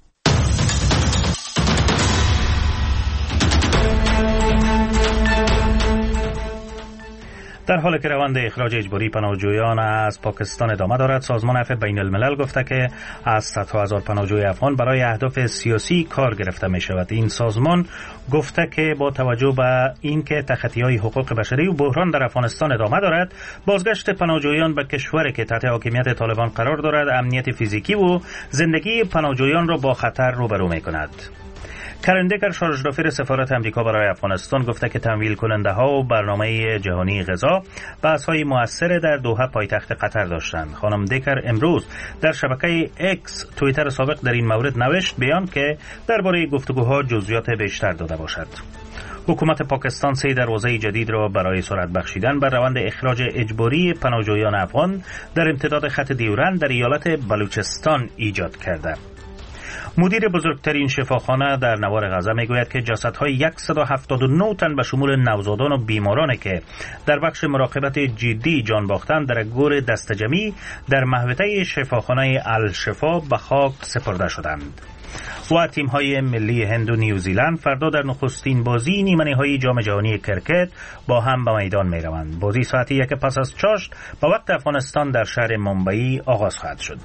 در حالی که روند اخراج اجباری پناهجویان از پاکستان ادامه دارد، سازمان عفو بین الملل گفته که از صدها هزار پناهجوی افغان برای اهداف سیاسی کار گرفته می شود. این سازمان گفته که با توجه به اینکه تخطی‌های حقوق بشری و بحران در افغانستان ادامه دارد، بازگشت پناهجویان به کشوری که تحت حاکمیت طالبان قرار دارد امنیت فیزیکی و زندگی پناهجویان را با خطر روبرو می کند. کرن دیگر شارژدافیر سفارت امریکا برای افغانستان گفته که تمویل کننده ها و برنامه جهانی غذا بحث های موثر در دوحه پایتخت قطر داشتند. خانم دیگر امروز در شبکه اکس توییتر سابق در این مورد نوشت بیان که درباره گفتگوها جزئیات بیشتر داده باشد. حکومت پاکستان سه دروازه جدید را برای سرعت بخشیدن بر روند اخراج اجباری پناهجویان افغان در امتداد خط دیورند در ایالت بلوچستان ایجاد کرده. مدیر بزرگترین شفاخانه در نوار غزه میگوید که جسدهای صد و هفتاد و نه تن به شمول نوزادان و بیمارانی که در بخش مراقبت جدی جان باختند در گور دستجمعی در محوطه شفاخانه الشفا به خاک سپرده شدند. و تیم‌های ملی هند و نیوزیلند فردا در نخستین بازی نیمه‌نهایی جام جهانی کرکت با هم به میدان می‌روند. بازی ساعت یک پس از چاشت به وقت افغانستان در شهر ممبئی آغاز خواهد شد.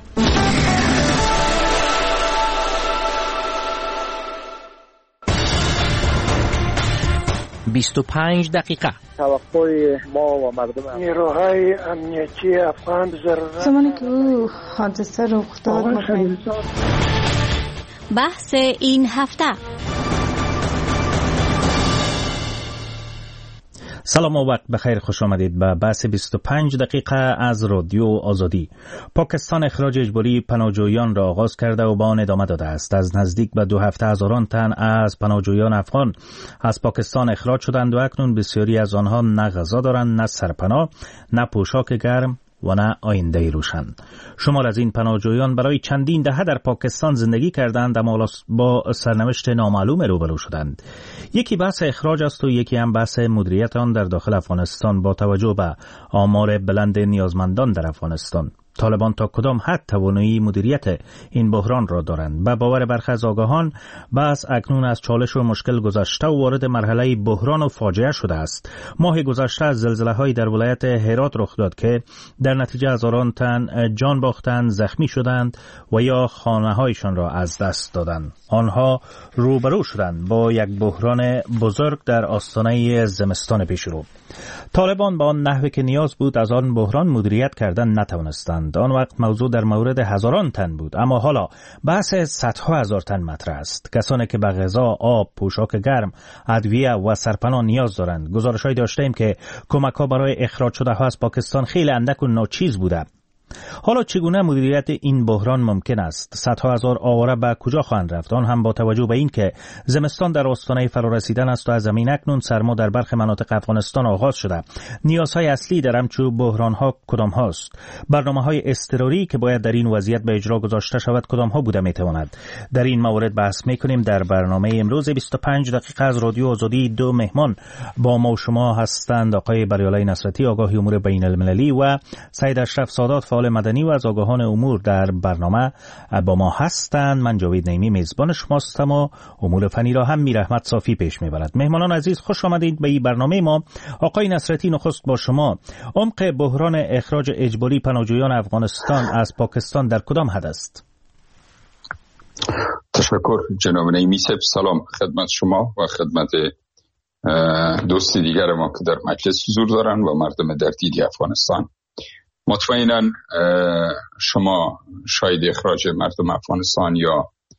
بیست و پنج دقیقه.
توقع ما و مردم
نیروهای امنیتی افغان ضرورت
زمانی که او حادثه رخ داد.
بحث این هفته.
سلام و وقت بخیر، خوش آمدید به بحث بیست و پنج دقیقه از رادیو آزادی. پاکستان اخراج اجباری پناهجویان را آغاز کرده و با آن ادامه داده است. از نزدیک به دو هفته هزاران تن از پناهجویان افغان از پاکستان اخراج شدند و اکنون بسیاری از آنها نه غذا دارند، نه سرپناه، نه پوشاک گرم و نه آینده روشن. شمار از این پناهجویان برای چندین دهه در پاکستان زندگی کردند اما با سرنوشت نامعلوم روبرو شدند. یکی بحث اخراج است و یکی هم بحث مدیریت آن در داخل افغانستان با توجه به آمار بلند نیازمندان در افغانستان. طالبان تا کدام حد توانایی مدیریت این بحران را دارند؟ به باور برخی از آگاهان بحث اکنون از چالش و مشکل گذشته و وارد مرحله بحران و فاجعه شده است. ماه گذشته از زلزله‌هایی در ولایت هرات رخ داد که در نتیجه هزاران تن جان باختند، زخمی شدند و یا خانه‌هایشان را از دست دادند. آنها روبرو شدند با یک بحران بزرگ در آستانه زمستان پیشرو. طالبان با آن نحوی که نیاز بود از آن بحران مدیریت کردن نتوانستند. آن وقت موضوع در مورد هزاران تن بود، اما حالا بحث صدها هزار تن مطرح است. کسانی که به غذا، آب، پوشاک گرم، ادویه و سرپناه نیاز دارند. گزارش‌هایی داشتیم که کمک‌ها برای اخراج شده‌ها از پاکستان خیلی اندک و ناچیز بوده. حالا چگونه مدیریت این بحران ممکن است؟ صدها هزار آواره به کجا خواهند رفت؟ آن هم با توجه به این که زمستان در آستانه فرارسیدن است و از زمین اکنون سرما در برخی مناطق افغانستان آغاز شده. نیازهای اصلی در همچون بحران‌ها کدام هاست؟ برنامه‌های اضطراری که باید در این وضعیت به اجرا گذاشته شود کدام ها بوده میتواند؟ در این مورد بحث میکنیم. در برنامه امروز بیست و پنج دقیقه از رادیو آزادی دو مهمان با ما و شما هستند. آقای بریالای نصرتی، آگاه امور بین المللی، و سید اشرف سادات، فعال مدنی و از آگاهان امور در برنامه با ما هستند. من جاوید نیمی میزبان شماستم و امور فنی را هم میر احمد صافی پیش میبرد. مهمانان عزیز خوش آمدید به این برنامه ما. آقای نصرتی، نخست با شما. عمق بحران اخراج اجباری پناهجویان افغانستان از پاکستان در کدام حد است؟
تشکر جناب نعیمی صاحب. سلام خدمت شما و خدمت دوستی دیگر ما که در مجلس حضور دارن و مردم در دیدی افغانستان. مطمئنا شما شاید اخراج مردم افغانستان یا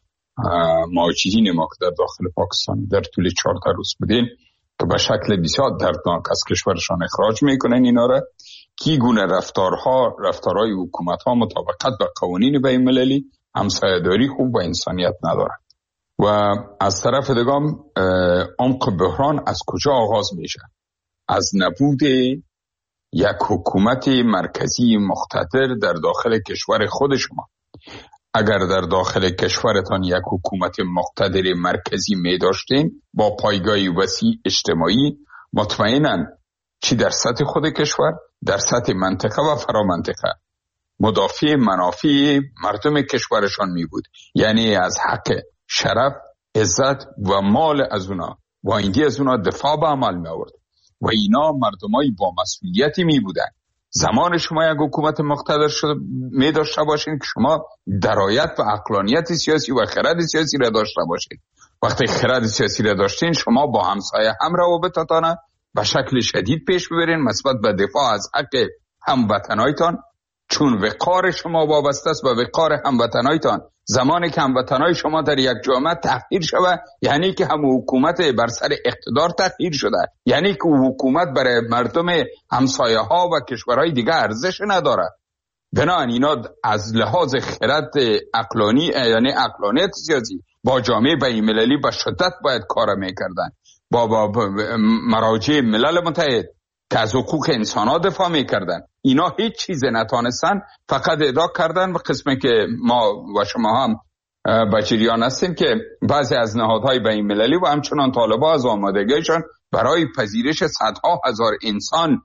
مهاجرین ما که در داخل پاکستان در طول چهارده روز بودین که به شکل بسیار دردناک از کشورشان اخراج میکنن اینا را، کی گونه رفتارها رفتارهای حکومت‌ها مطابقت با قوانین بین المللی همسایه‌داری خوب و انسانیت ندارد. و از طرف دیگه عمق بحران از کجا آغاز میشه؟ از نبود یک حکومت مرکزی مقتدر در داخل کشور خود شما. اگر در داخل کشورتان یک حکومت مقتدر مرکزی می داشتین با پایگاهی وسیع اجتماعی، مطمئناً چی در سطح خود کشور، در سطح منطقه و فرامنطقه مدافع منافع مردم کشورشان می بود. یعنی از حق، شرف، عزت و مال از اونا و آیندی از اونا دفاع به عمل می آورد و اینا مردمای با مسئولیتی می بودن. زمان شما یک حکومت مقتدر شده می داشته باشین که شما درایت و عقلانیت سیاسی و خرد سیاسی را داشته باشین. وقتی خرد سیاسی را داشتین، شما با همسایه هم روابطتان به شکل شدید پیش ببرین نسبت به دفاع از حق هموطنایتان، چون وقار شما وابسته است به وقار هموطنایتان. زمانی که هموطنای شما در یک جامعه تحقیر شود، یعنی که هم حکومت بر سر اقتدار تحقیر شده، یعنی که حکومت برای مردم همسایه ها و کشورهای دیگه ارزش نداره. بنابراین اینا از لحاظ خرد عقلانی، یعنی عقلانیت سیاسی، با جامعه بین المللی به شدت باید کار میکردن، با, با مراجع ملل متحد که از حقوق انسان ها دفاع میکردن. اینا هیچ چیز نتانستن، فقط ادعا کردن به قسمی که ما و شما هم به جریان هستیم که بعضی از نهادهای بین المللی و همچنان طالبان از آمادگیشان برای پذیرش صدها هزار انسان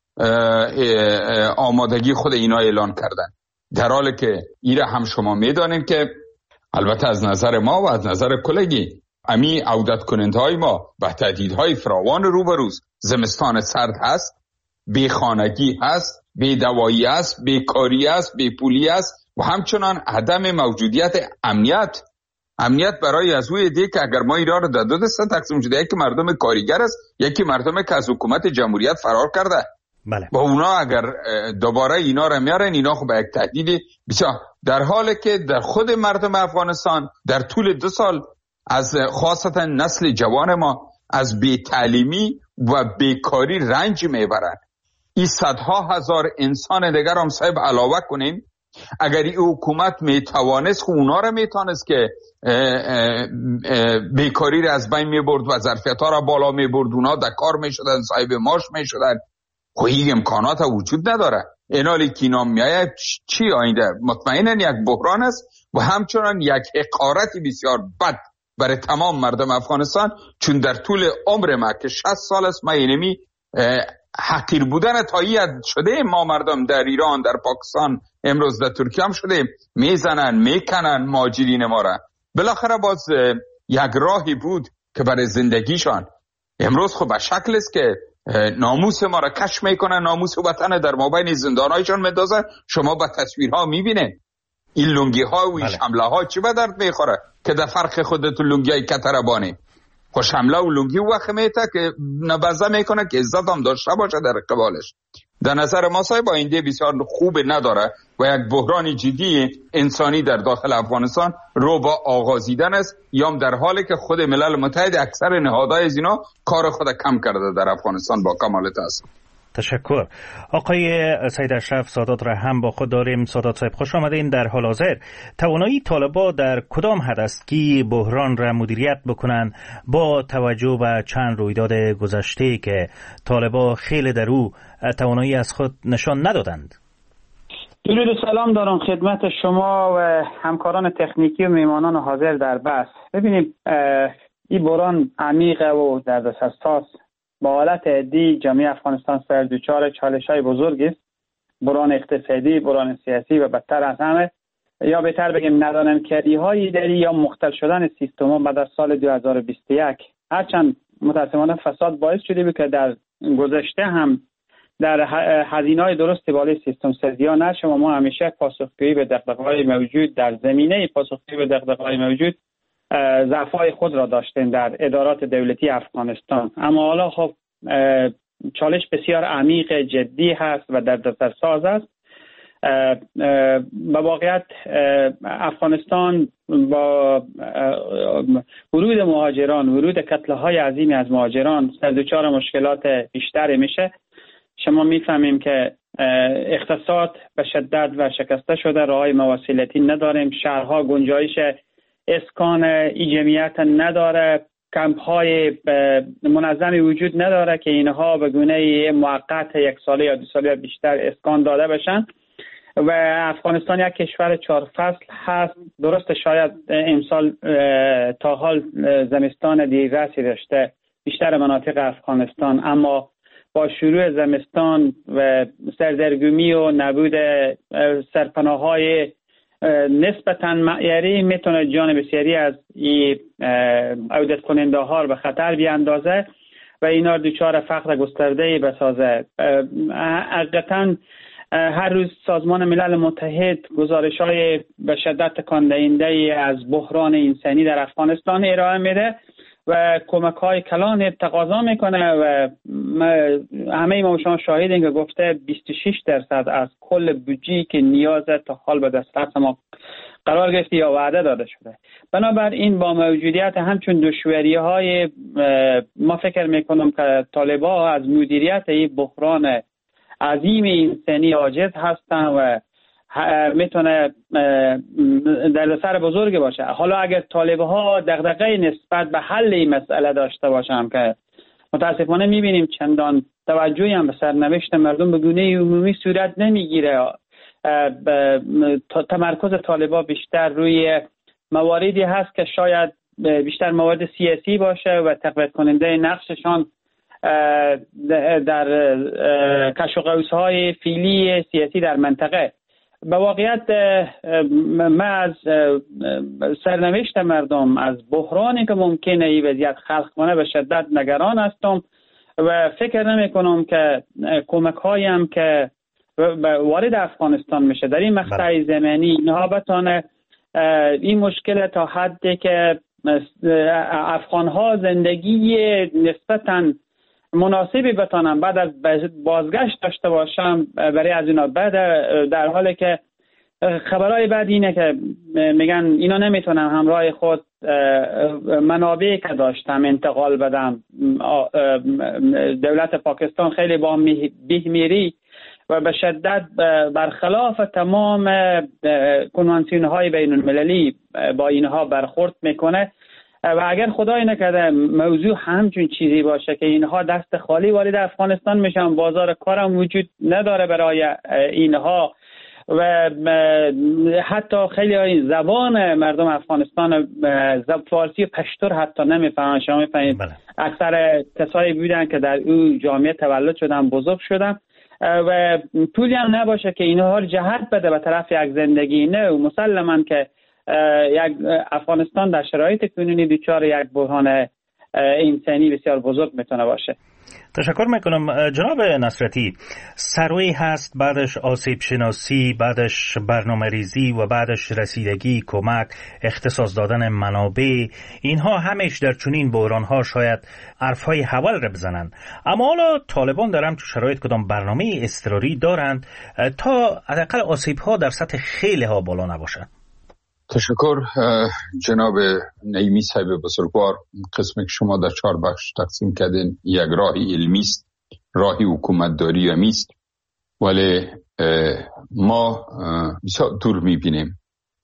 آمادگی خود اینا اعلان کردن، در حالی که ایره هم شما میدانید که البته از نظر ما و از نظر کلگی امی عودت کننده های ما به تهدیدهای فراوان روبروز. زمستان سرد هست، بی خانگی هست، بی دوایی هست، بی کاری هست، بی پولی هست و همچنان عدم موجودیت امنیت. امنیت برای از روی دی که اگر ما ایران رو در دو دسته تقسیم شده، یکی مردم کارگر است، یکی مردم که از حکومت جمهوریت فرار کرده.
بله.
و اونا اگر دوباره اینا رو میارن، اینا خب یک تهدید بسیار، در حالی که در خود مردم افغانستان در طول دو سال از خاصتا نسل جوان ما از بی تعلیمی و بیکاری رنج میبرن. این صدها هزار انسان دیگر هم صاحب علاوه کنیم، اگر این حکومت میتوانست خب اونا رو میتونست که بیکاری رو از بین میبرد و ظرفیت ها رو بالا میبرد، اونا در کار میشدن، صاحب معاش میشدن. خب این امکانات وجود نداره. اینالی که اینا میآید چی آینده؟ مطمئنا یک بحران است و همچنان یک حقارت بسیار بد برای تمام مردم افغانستان، چون در طول عمر ما که شصت سال است ما اینمی حقیر بودن تایید شده. ما مردم در ایران، در پاکستان، امروز در ترکیه هم شده، میزنن میکنن مهاجرین ما را. بالاخره باز یک راهی بود که برای زندگیشان. امروز خب به شکل است که ناموس ما را کش میکنن، ناموس وطن در مابین زندانایشان میندازن. شما با تصویرها میبینید این لنگی ها و این شمله ها چی به درد میخوره که در فرق خودتون لنگی های کتربانی خوش حمله و لنگی وقت میته که نبزه میکنه که عزت هم داشته باشه در قبالش. در نظر ما صاحب آینده بسیار خوب نداره و یک بحران جدی انسانی در داخل افغانستان رو با آغازیدن است، یا در حالی که خود ملل متحد اکثر نهادهای از اینا کار خود کم کرده در افغانستان با کمال تاسف.
تشکر. آقای سید اشرف سادات را هم با خود داریم. سادات صاحب خوش آمدین. در حال حاضر توانایی طالبا در کدام حد است که بحران را مدیریت بکنن با توجه به چند رویداد گذشته که طالبا خیلی در او توانایی از خود نشان ندادند؟
درود و سلام دارم خدمت شما و همکاران تکنیکی و میمانان حاضر در بحث. ببینید این بحران عمیقه و دردسرساست. با حالت عادی جامعه افغانستان سر دچار چالش‌های بزرگ است. بحران اقتصادی، بحران سیاسی و بدتر از همه، یا بهتر بگیم ندانم‌کاری‌های اداری یا مختل شدن سیستم‌ها بعد از سال دو هزار و بیست و یک. هرچند متأسفانه فساد باعث شده بود که در گذشته هم در هزینه‌های درست بالای سیستم سازی‌ها نشه و ما همیشه پاسخگویی به دغدغه‌های موجود در زمینه پاسخگویی به دغدغه‌های موجود ضعف‌های خود را داشتیم در ادارات دولتی افغانستان. اما حالا خب چالش بسیار عمیق جدی هست و دردسرساز است. به واقعیت افغانستان با ورود مهاجران، ورود کتله‌های عظیمی از مهاجران سردوچار مشکلات بیشتری میشه. شما میفهمیم که اقتصاد به شدت و شکسته شده، راههای مواصلاتی نداریم، شهرها گنجایش اسکان ای جمعیت نداره، کمپ های منظمی وجود نداره که اینها به گونه موقت یک ساله یا دو ساله یا بیشتر اسکان داده بشن و افغانستان یک کشور چهار فصل هست. درست شاید امسال تا حال زمستان دیررسی داشته بیشتر مناطق افغانستان، اما با شروع زمستان و سردرگمی و نبود سرپناه‌های نسبتاً معیاری میتونه جان بسیاری از این عودت کننده ها رو به خطر بیاندازه و اینا دچار فقر گسترده‌ای بسازه. حقیقتاً هر روز سازمان ملل متحد گزارش‌های به شدت تکان دهنده از بحران انسانی در افغانستان ارائه میده و کمک‌های کلان تقاضا میکنه و همه ما شما شاهدین که گفته بیست و شش درصد از کل بودجه‌ای که نیاز تا حال به دسترس ما قرار گرفته یا وعده داده شده. بنابراین با موجودیت همچون دشواری‌های ما فکر میکنم که طالبان از مدیریت این بحران عظیم انسانی عاجز هستن و میتونه دردسر بزرگ باشه. حالا اگر طالب‌ها دغدغه نسبت به حل این مسئله داشته باشن که متاسفانه میبینیم چندان توجهی هم به سرنوشت مردم به گونه عمومی صورت نمیگیره، تمرکز طالب‌ها بیشتر روی مواردی هست که شاید بیشتر موارد سیاسی باشه و تقویت کننده نقششان در کش و قوس‌های فعلی سیاسی در منطقه. به واقعیت من از سرنوشت مردم، از بحرانی که ممکنه این وضعیت خلق کنه به شدت نگران هستم و فکر نمی کنم که کمک هایم که وارد افغانستان میشه در این مقطع زمانی اینها بتانه این مشکل تا حدی که افغان ها زندگی نسبتاً مناسبی بتانم بعد از بازگشت داشته باشم برای از اینا. بعد در حالی که خبرهای بعد اینه که میگن اینا نمیتونم همراه خود منابعی که داشتم انتقال بدم. دولت پاکستان خیلی با بهمیری و به شدت برخلاف تمام کنوانسیون های بین المللی با اینها برخورد میکنه و اگر خدای نکرده موضوع همچون چیزی باشه که اینها دست خالی وارد افغانستان میشن، بازار کارم وجود نداره برای اینها و حتی خیلی زبان مردم افغانستان زبان فارسی و پشتور حتی نمیفهمن. شما میفهمید اکثر کسایی بودن که در او جامعه تولد شدن، بزرگ شدن و طولی هم نباشه که اینها رو جهت بده به طرف یک زندگی نه و مسلماً که یک افغانستان در شرایط کنونی دچار یک بحران انسانی بسیار بزرگ میتونه باشه.
تشکر میکنم جناب نصرتی. سروی هست، بعدش آسیب شناسی، بعدش برنامه ریزی و بعدش رسیدگی، کمک، اختصاص دادن منابع، اینها همش در چنین بحران ها شاید حرفهای حول را بزنند. اما حالا طالبان در همچون شرایط کدام برنامه اضطراری دارند تا حداقل آسیب ها در سطح خیلی ها بالا نباشد؟
تشکر جناب نعیمی صاحب بزرگوار. قسمی که شما در چهار بخش تقسیم کردین، یک راهی علمی است، راهی حکومتداری هم است، ولی ما بسیار دور میبینیم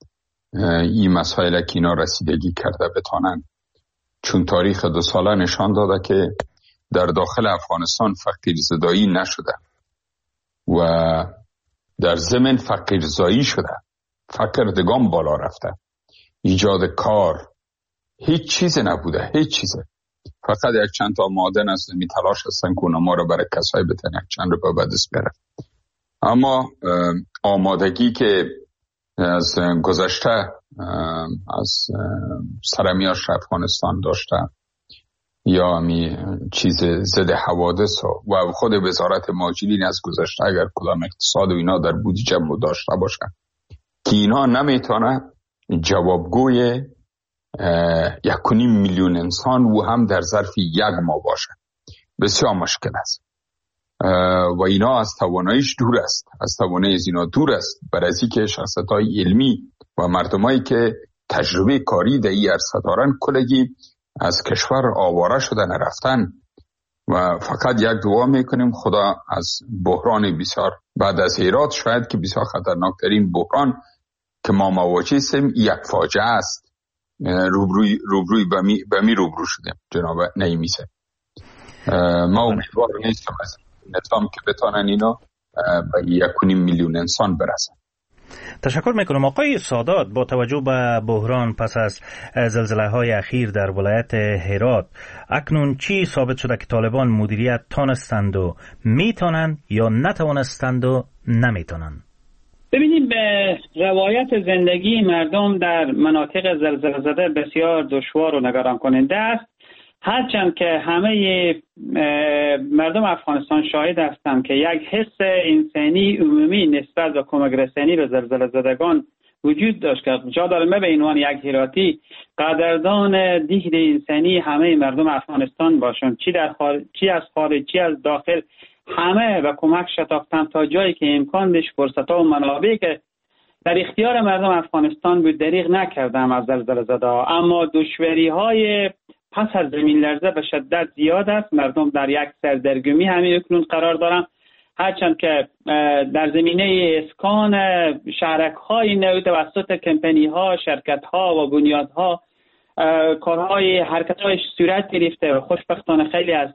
این مسائل که اینا رسیدگی کرده بتانن، چون تاریخ دو ساله نشان داده که در داخل افغانستان فقیر زدایی نشده و در ضمن فقیر زایی شده، فقر دگام بالا رفته، ایجاد کار هیچ چیز نبوده، هیچ چیز. فقط یک چند تا معادن از می تلاش هستن که ما رو برای کسایی بتن یک چند رو به دست بره. اما آمادگی که از گذشته از سرمیاش افغانستان داشته یا می چیز ضد حوادث و خود وزارت مهاجرین از گذشته اگر کدام اقتصاد و اینا در بودجه داشته باشه که اینا نمیتونه جوابگوی یک و نیم میلیون انسان و هم در ظرف یک ماه باشه بسیار مشکل است و اینا از تواناییش دور است، از توانایی از اینا دور است. برای اینکه شخصیت‌های علمی و مردمایی که تجربه کاری در این عرصه دارن کلگی از کشور آواره شدن رفتن و فقط یک دعا میکنیم خدا از بحران بسیار بعد از هرات شاید که بسیار خطرناکترین بحران که ما مواجه هستیم یک فاجعه است روبروی روبروی بمی بمی روبرو شدیم جناب نعیمیسه. ما امیدوار نیستم از نظام که بتانن اینا به یک و نیم میلیون انسان برسن.
تشکر میکنم آقای سادات. با توجه به بحران پس از زلزله های اخیر در ولایت هرات اکنون چی ثابت شده که طالبان مدیریت تانستند و میتونن یا نتوانستند و نمیتونن؟
ببینیم به روایت زندگی مردم در مناطق زلزله زده بسیار دشوار و نگران کننده است، هرچند که همه مردم افغانستان شاهد هستند که یک حس انسانی عمومی نسبت به کمک رسانی به زلزله زدگان وجود داشت که جا داره من به عنوان یک هراتی قدردان دیگر انسانی همه مردم افغانستان باشم، چی در خارج، چی از خارج، چی از داخل، همه و کمک شتافتن تا جایی که امکان داشت فرصت‌ها و منابعی که در اختیار مردم افغانستان بود دریغ نکردم از زلزله زده. اما دشواری‌های پس از زمین لرزه به شدت زیاد است. مردم در یک سردرگمی همین اکنون قرار دارند، هرچند که در زمینه اسکان شهرک‌های نو توسط کمپنی‌ها، شرکت‌ها و بنیادها کارهای حرکت‌های صورت گرفته و خوشبختانه خیلی از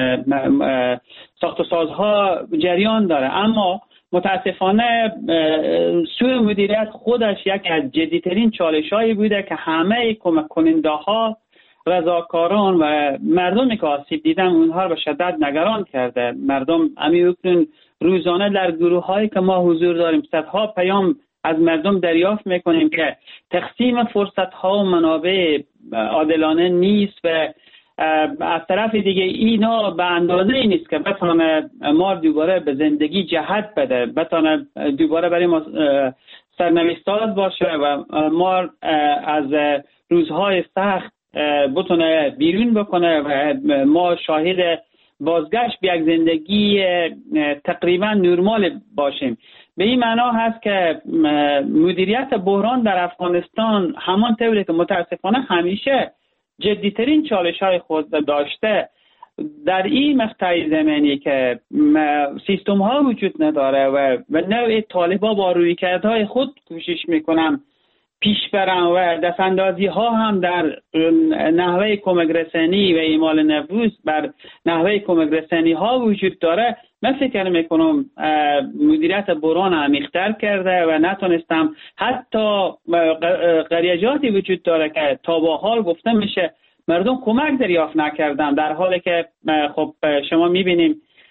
ساخت و سازها جریان داره، اما متاسفانه سوء مدیریت خودش یک از جدی‌ترین چالش‌هایی بوده که همه کمک کننده‌ها، رضاکاران و مردمی که آسیب دیدن اونها رو به شدت نگران کرده. مردم همین اکنون روزانه در گروه‌هایی که ما حضور داریم صدها پیام از مردم دریافت میکنیم که تقسیم فرصت‌ها و منابع عادلانه نیست و از طرف دیگه اینا به اندازه ای نیست که بتونه ما دوباره به زندگی جهت بده، بتونه دوباره برای ما سرنوشت‌ساز باشه و ما از روزهای سخت بتونه بیرون بکنه و ما شاهد بازگشت به یک زندگی تقریبا نرمال باشیم. به این معنا هست که مدیریت بحران در افغانستان همان طوری که متاسفانه همیشه جدیترین چالش های خود داشته، در این مقطع زمانی که سیستم ها وجود نداره و به نوع طالبا با رویکردهای خود کوشش میکنن پیش برن و دستاندازی ها هم در نحوه کمک رسانی و اعمال نفوذ بر نحوه کمک رسانی ها وجود داره، من فکر میکنم مدیریت بحران عمیق‌تر کرده و نتونستم، حتی قریجاتی وجود داره که تا با حال گفته میشه مردم کمک دریافت نکردن، در حالی که خب شما میبینیم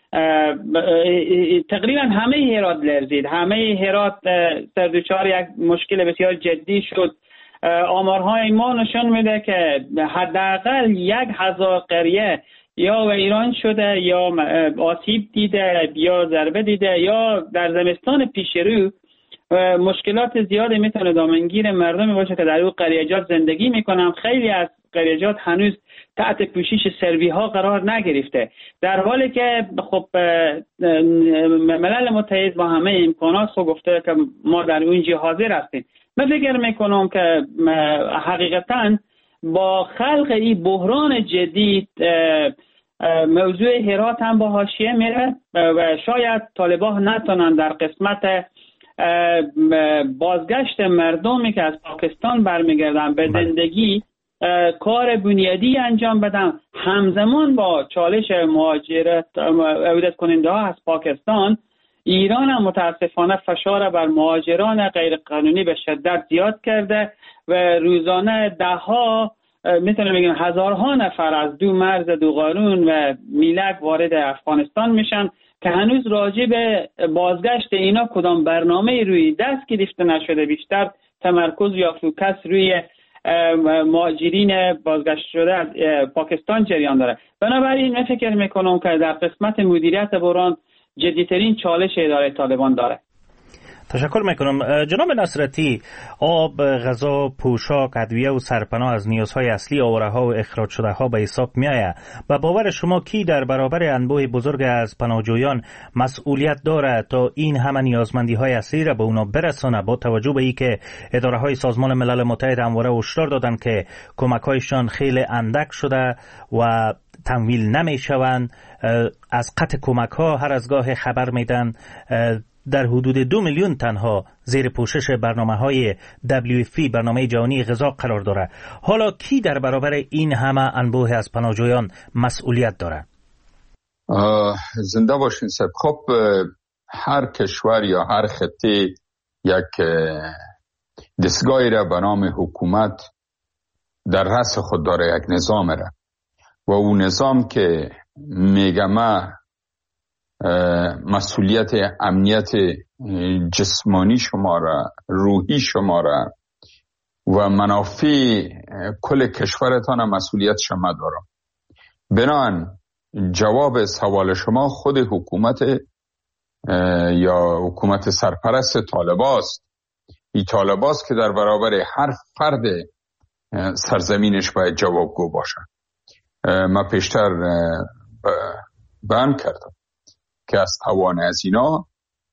تقریبا همه هرات لرزید، همه هرات سردوچار یک مشکل بسیار جدی شد. آمارهای ما نشون میده که حداقل یک هزار قریه یا و ایران شده یا آسیب دیده یا ضربه دیده یا در زمستان پیش رو مشکلات زیادی میتونه دامنگیر مردمی باشه که در اون قریجات زندگی میکنن. خیلی از قریجات هنوز تحت پوشش سروی ها قرار نگرفته، در حالی که خب ملل متحد با همه امکانات خود گفته که ما در اونجا حاضر هستیم. من فکر میکنم که حقیقتا با خلق این بحران جدید موضوع هرات هم با حاشیه میره و شاید طالبان نتونن در قسمت بازگشت مردمی که از پاکستان برمیگردن به زندگی کار بنیادی انجام بدن، همزمان با چالش مهاجرت عودت کننده ها از پاکستان. ایران هم متاسفانه فشار بر مهاجران غیر قانونی به شدت زیاد کرده و روزانه ده ها میتونم بگم هزارها نفر از دو مرز دو قانون و میلک وارد افغانستان میشن که هنوز راجع به بازگشت اینا کدام برنامه روی دست گرفته نشده، بیشتر تمرکز یا فوکس روی مهاجرین بازگشت شده از پاکستان جریان داره. بنابراین من فکر میکنم که در قسمت مدیریت بحران جدیترین چالش اداره طالبان داره.
تشکر میکنم. جناب نصرتی، آب، غذا، پوشاک، ادویه و سرپناه از نیازهای اصلی آواره‌ها و اخراج شده ها به حساب میآید. و باور شما کی در برابر انبوه بزرگ از پناهجویان مسئولیت دارد تا این همه نیازمندی های اصلی را به اونا برسانه، با توجه به اینکه اداره های سازمان ملل متحد همواره هشدار دادند که کمک هایشان خیلی اندک شده و تمویل نمی شوند؟ از قطع کمک ها هر از گاه خبر میدن در حدود دو میلیون تنها زیر پوشش برنامه های دبلیو اف پی، برنامه جهانی غذا قرار داره. حالا کی در برابر این همه انبوه از پناهجویان مسئولیت داره؟
زنده باشین صاحب. خب هر کشور یا هر خطه یک دستگاهی را به نام حکومت در رأس خود داره، یک نظام را، و اون نظام که میگه ما مسئولیت امنیت جسمانی شما را، روحی شما را و منافع کل کشورتان مسئولیت شما دارم. بنابراین جواب سوال شما خود حکومت یا حکومت سرپرست طالباست. این طالباست که در برابر هر فرد سرزمینش باید جوابگو باشه. من پیشتر بیان کردم که از توان از اینا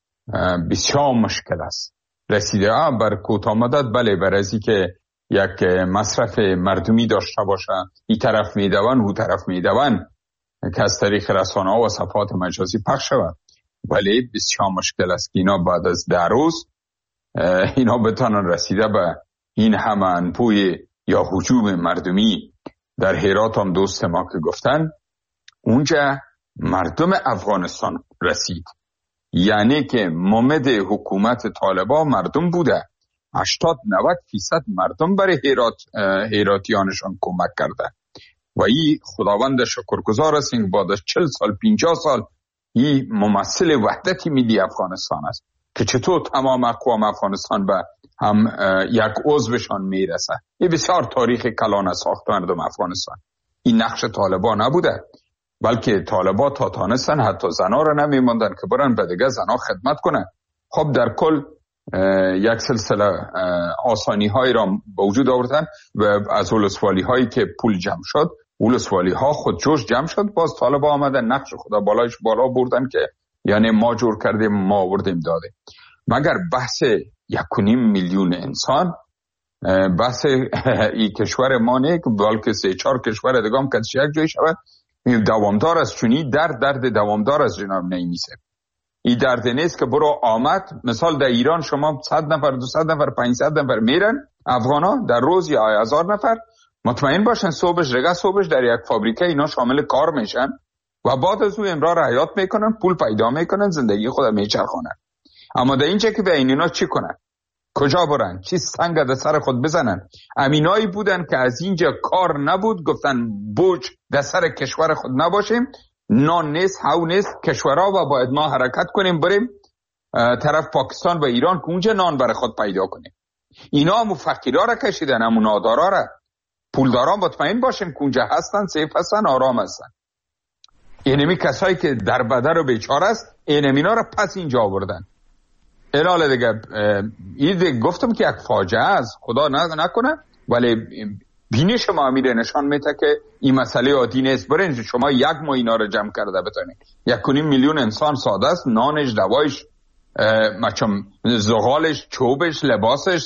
بسیار مشکل است. رسیده بر کوتاه مدت بله، بر ازی که یک مصرف مردمی داشته باشه، این طرف میدون او طرف میدون که از طریق رسانه ها و صفحات مجازی پخش شود، ولی بسیار مشکل است که اینا بعد از ده روز اینا بتانن رسیده به این همه انبوه یا هجوم مردمی. در هرات هم دوست ما که گفتن اونجا مردم افغانستان رسید، یعنی که ممد حکومت طالبان مردم بوده. هشتاد نود فیصد مردم برای هرات هراتیانشان کمک کرده و این خداوند شکرگزار است که بعد از چهل سال پنجاه سال این ممثل وحدت ملی افغانستان است که چطور تمام اقوام افغانستان به هم یک عضوشان میرسه. این بسیار تاریخ کلان ساخت مردم افغانستان. این نقش طالبان نبوده، بلکه طالبان تا تانستن حتی زنا را نمیماندن که برن به دیگه زنا خدمت کنن. خب در کل یک سلسله آسانی هایی را به وجود آوردن و از ولسوالی هایی که پول جمع شد، ولسوالی ها خود جوش جمع شد، باز طالبان آمدن نقش خدا بالایش بالا بردن که یعنی ما جور کردیم، ما آوردیم داده. مگر بحث یک و نیم میلیون انسان، بحث این کشور ما نه بلکه سه چهار کشور دیگه هم کدش یک جای شود دوامدار است. چونی درد درد دوامدار است جناب نمیسه. این درد نیست که برو آمد. مثال در ایران شما صد نفر دویست نفر پانصد نفر میرن افغانا در روز یا هزار نفر، مطمئن باشن صبحش رگه صبحش در یک فابریکه اینا شامل کار میشن و بعد از اون امرار حیات میکنن، پول پیدا میکنن، زندگی خود میچرخونن. اما در اینجا که به این اینا چی کنن؟ کجا برن؟ چی سنگ در سر خود بزنن؟ امینایی بودن که از اینجا کار نبود گفتن بوج در سر کشور خود نباشیم، نان نیست، هاو نیست کشورها و باید ما حرکت کنیم بریم طرف پاکستان و ایران که اونجا نان برای خود پیدا کنیم. اینا هم فقیرها را کشیدن، هم نادارا را. پولداران مطمئن باشیم که اونجا هستن، سیف هستن، آرام هستن. اینمی کسایی که در بدر و بیچاره است اینمینا را پس اینجا آوردن. الهاله دیگه این گفتم که یک فاجعه است، خدا نکنه، ولی بینش ما میره نشان میده که این مسئله عادی نیست. برین شما یک ماه اینا رو جمع کرده بتونید. یک و نیم میلیون انسان ساده است، نانش، دوایش، مچم زغالش، چوبش، لباسش،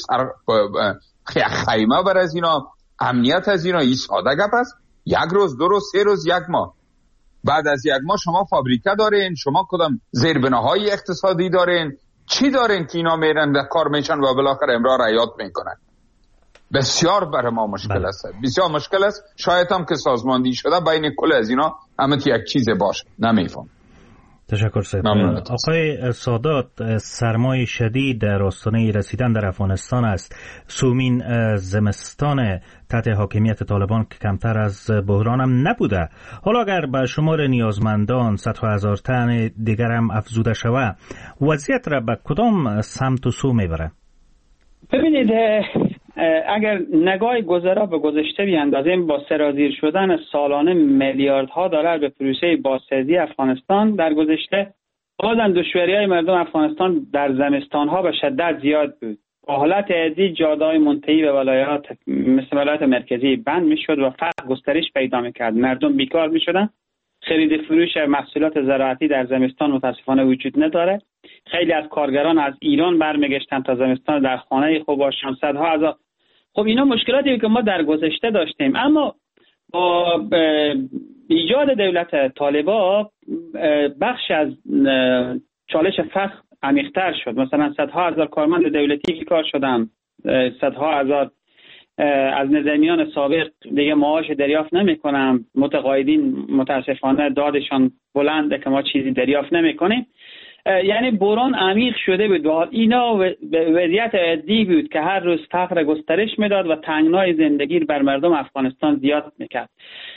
خیمه بر از اینا، امنیت از اینا، این ساده گپ است. یک روز، دو روز، سه روز، یک ماه. بعد از یک ماه شما فابریکه دارین، شما کدام زیربناهای اقتصادی دارین، چی دارین که اینا میرن در کار میشن و بالاخره امرار حیات میکنن؟ بسیار برای ما مشکل است، بسیار مشکل است. شاید هم که سازماندهی شده بین کل از اینا همه یک چیز باشه، نمیفهم.
تشکر صاحب. آقای سادات، سرمای شدید در آستانه رسیدن در افغانستان است. سومین زمستان تحت حاکمیت طالبان که کمتر از بحران هم نبوده. حالا اگر به شمار نیازمندان صدها هزار تن دیگر هم افزوده شود، وضعیت را به کدام سمت و سو میبره؟
ببینید، اگر نگاه گذرا به گذشته بیاندازیم، با سرازیر شدن سالانه میلیاردها دلار به پروژه بازسازی افغانستان در گذشته، بازم دشواری‌های مردم افغانستان در زمستان‌ها به شدت زیاد بود. با حالت عادی جاده‌های منتهی به ولایات مثل ولایت مرکزی بند می‌شد و فقر گسترش پیدا می‌کرد. مردم بیکار می‌شدند. خرید فروش محصولات زراعتی در زمستان متاسفانه وجود نداره. خیلی از کارگران از ایران برمیگشتن تا زمستان در خانه خود باشند. صدها هزار. خب اینا مشکلاتی که ما در گذشته داشتیم، اما با ایجاد دولت طالبان بخش از چالش فقر عمیق‌تر شد. مثلا صدها هزار کارمند دولتی بیکار شدن، صدها هزار از نظامیان سابق دیگه معاش دریافت نمی‌کنن. متقاعدین متاسفانه دادشان بلنده که ما چیزی دریافت نمی‌کنیم. یعنی بحران عمیق شده بود. اینا وضعیت عادی بود که هر روز فقر گسترش میداد و تنگنای زندگی بر مردم افغانستان زیاد میکرد.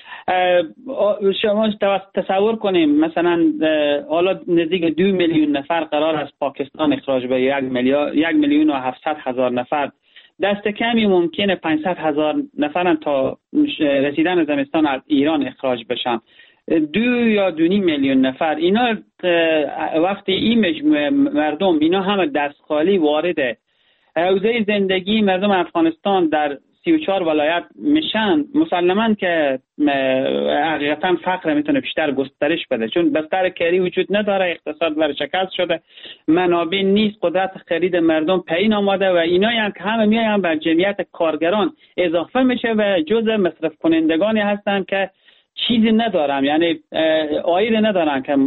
شما تصور کنیم مثلا حالا نزدیک دو میلیون نفر قرار است پاکستان اخراج به یک میلیون یک میلیون و هفتصد هزار نفر. دست کمی ممکنه پانصد هزار نفرن تا رسیدن زمستان از ایران اخراج بشن. دو یا دو نیم میلیون نفر. اینا وقتی این مجموعه مردم اینا همه دست خالی وارد حوزه زندگی مردم افغانستان در سی و چهار ولایت میشن، مسلماً که حقیقتا فقر میتونه بیشتر گسترش بده، چون بستر کاری وجود نداره، اقتصاد ورشکست شده، منابع نیست، قدرت خرید مردم پایین آمده و اینایی هم که همه میایم بر جمعیت کارگران اضافه میشه و جزء مصرف کنندگانی هستن که چیزی ندارم، یعنی آیری ندارن که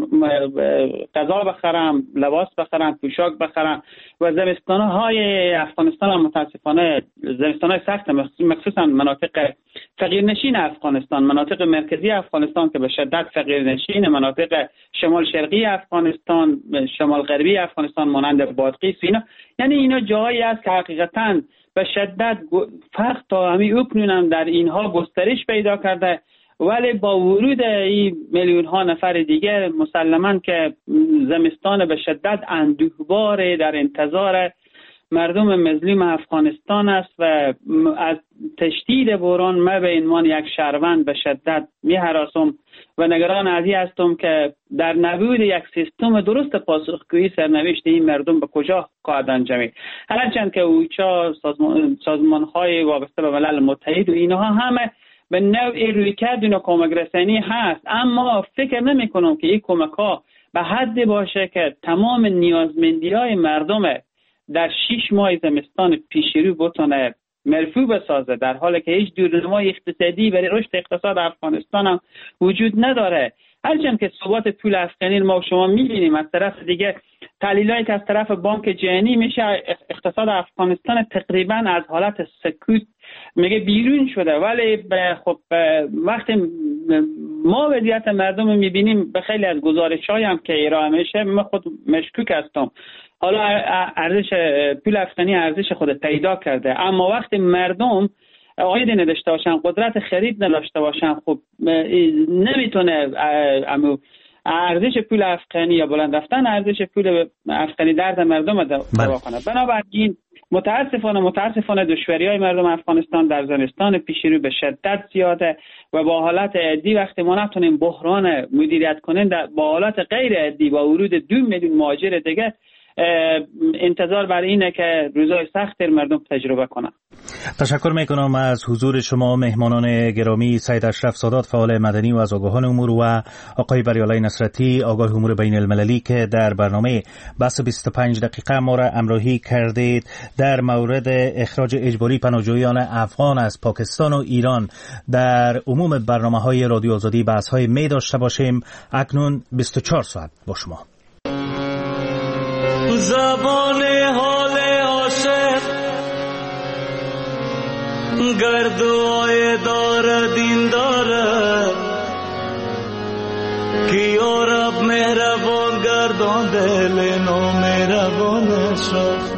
غذا بخرم، لباس بخرم، پوشاک بخرم. و زمستان‌های افغانستان هم متاسفانه زمستان‌های سخت، مخصوصا مناطق فقیرنشین افغانستان، مناطق مرکزی افغانستان که به شدت فقیرنشین، مناطق شمال شرقی افغانستان، شمال غربی افغانستان مانند بادغیس، اینا یعنی اینا جایی است که حقیقتاً به شدت فقر تا همین اکنون در اینها گسترش پیدا کرده. ولی با ورود این میلیون ها نفر دیگه مسلماً که زمستان به شدت اندوهبار در انتظار مردم مظلوم افغانستان است و از تشدید بحران ما به عنوان یک شهروند به شدت می هراسم و نگران از این هستم که در نبود یک سیستم درست پاسخگویی سرنوشت این مردم به کجا خواهد انجامید. هرچند که اوچا سازمان, سازمان های وابسته به ملل متحد و اینها همه به نوعی رویکرد اینا کمک رسانی هست، اما فکر نمی کنم که این کمک ها به حد باشه که تمام نیازمندی های مردم در شش ماه زمستان پیش رو بتونه مرفوع بسازه، در حالی که هیچ دورنمای اقتصادی برای رشد اقتصاد افغانستان هم وجود نداره. هرچند که ثبات پول افغانی ما و شما می‌بینیم، از طرف دیگه تحلیلایی که از طرف بانک جهانی میشه اقتصاد افغانستان تقریبا از حالت سکوت میگه بیرون شده، ولی خب وقتی ما وضعیت مردم رو میبینیم به خیلی از گزارش‌هایی هم که ارائه میشه من خود مشکوک هستم. حالا ارزش پول افغانی ارزش خود پیدا کرده، اما وقتی مردم عاید نداشته باشن، قدرت خرید نداشته باشن، خب نمیتونه ارزش پول افغانی یا بلند رفتن ارزش پول افغانی درد مردم دوا کنه. بنابراین متاسفانه متاسفانه دشواری‌های مردم افغانستان در زمستان پیش رو به شدت زیاده و با حالت عادی وقتی ما نتونیم بحران مدیریت کنیم، با حالت غیر عادی با ورود دو میلیون مهاجر دیگه انتظار برای اینه که روزهای سخت مردم تجربه کنن.
تشکر میکنم از حضور شما مهمانان گرامی، سید اشرف سادات فعال مدنی و از آگاهان امور و آقای بریالای نصرتی آگاه امور بین المللی که در برنامه بحث بیست و پنج دقیقه ما را همراهی کردید در مورد اخراج اجباری پناهجویان افغان از پاکستان و ایران. در عموم برنامه‌های رادیو آزادی بحث‌های می داشته باشیم. اکنون بیست و چهار ساعت با شما.
زبان حال عاشق گردوای دار دین دارد که یارب مهربان گردان دل نو مهربان شد،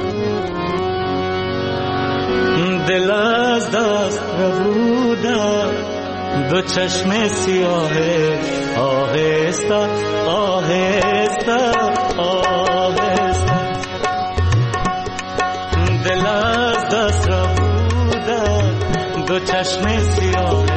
دل از دست ربوده دو چشم سیاه آهسته آهسته آهسته، دل از دست ربوده دو چشم سیاه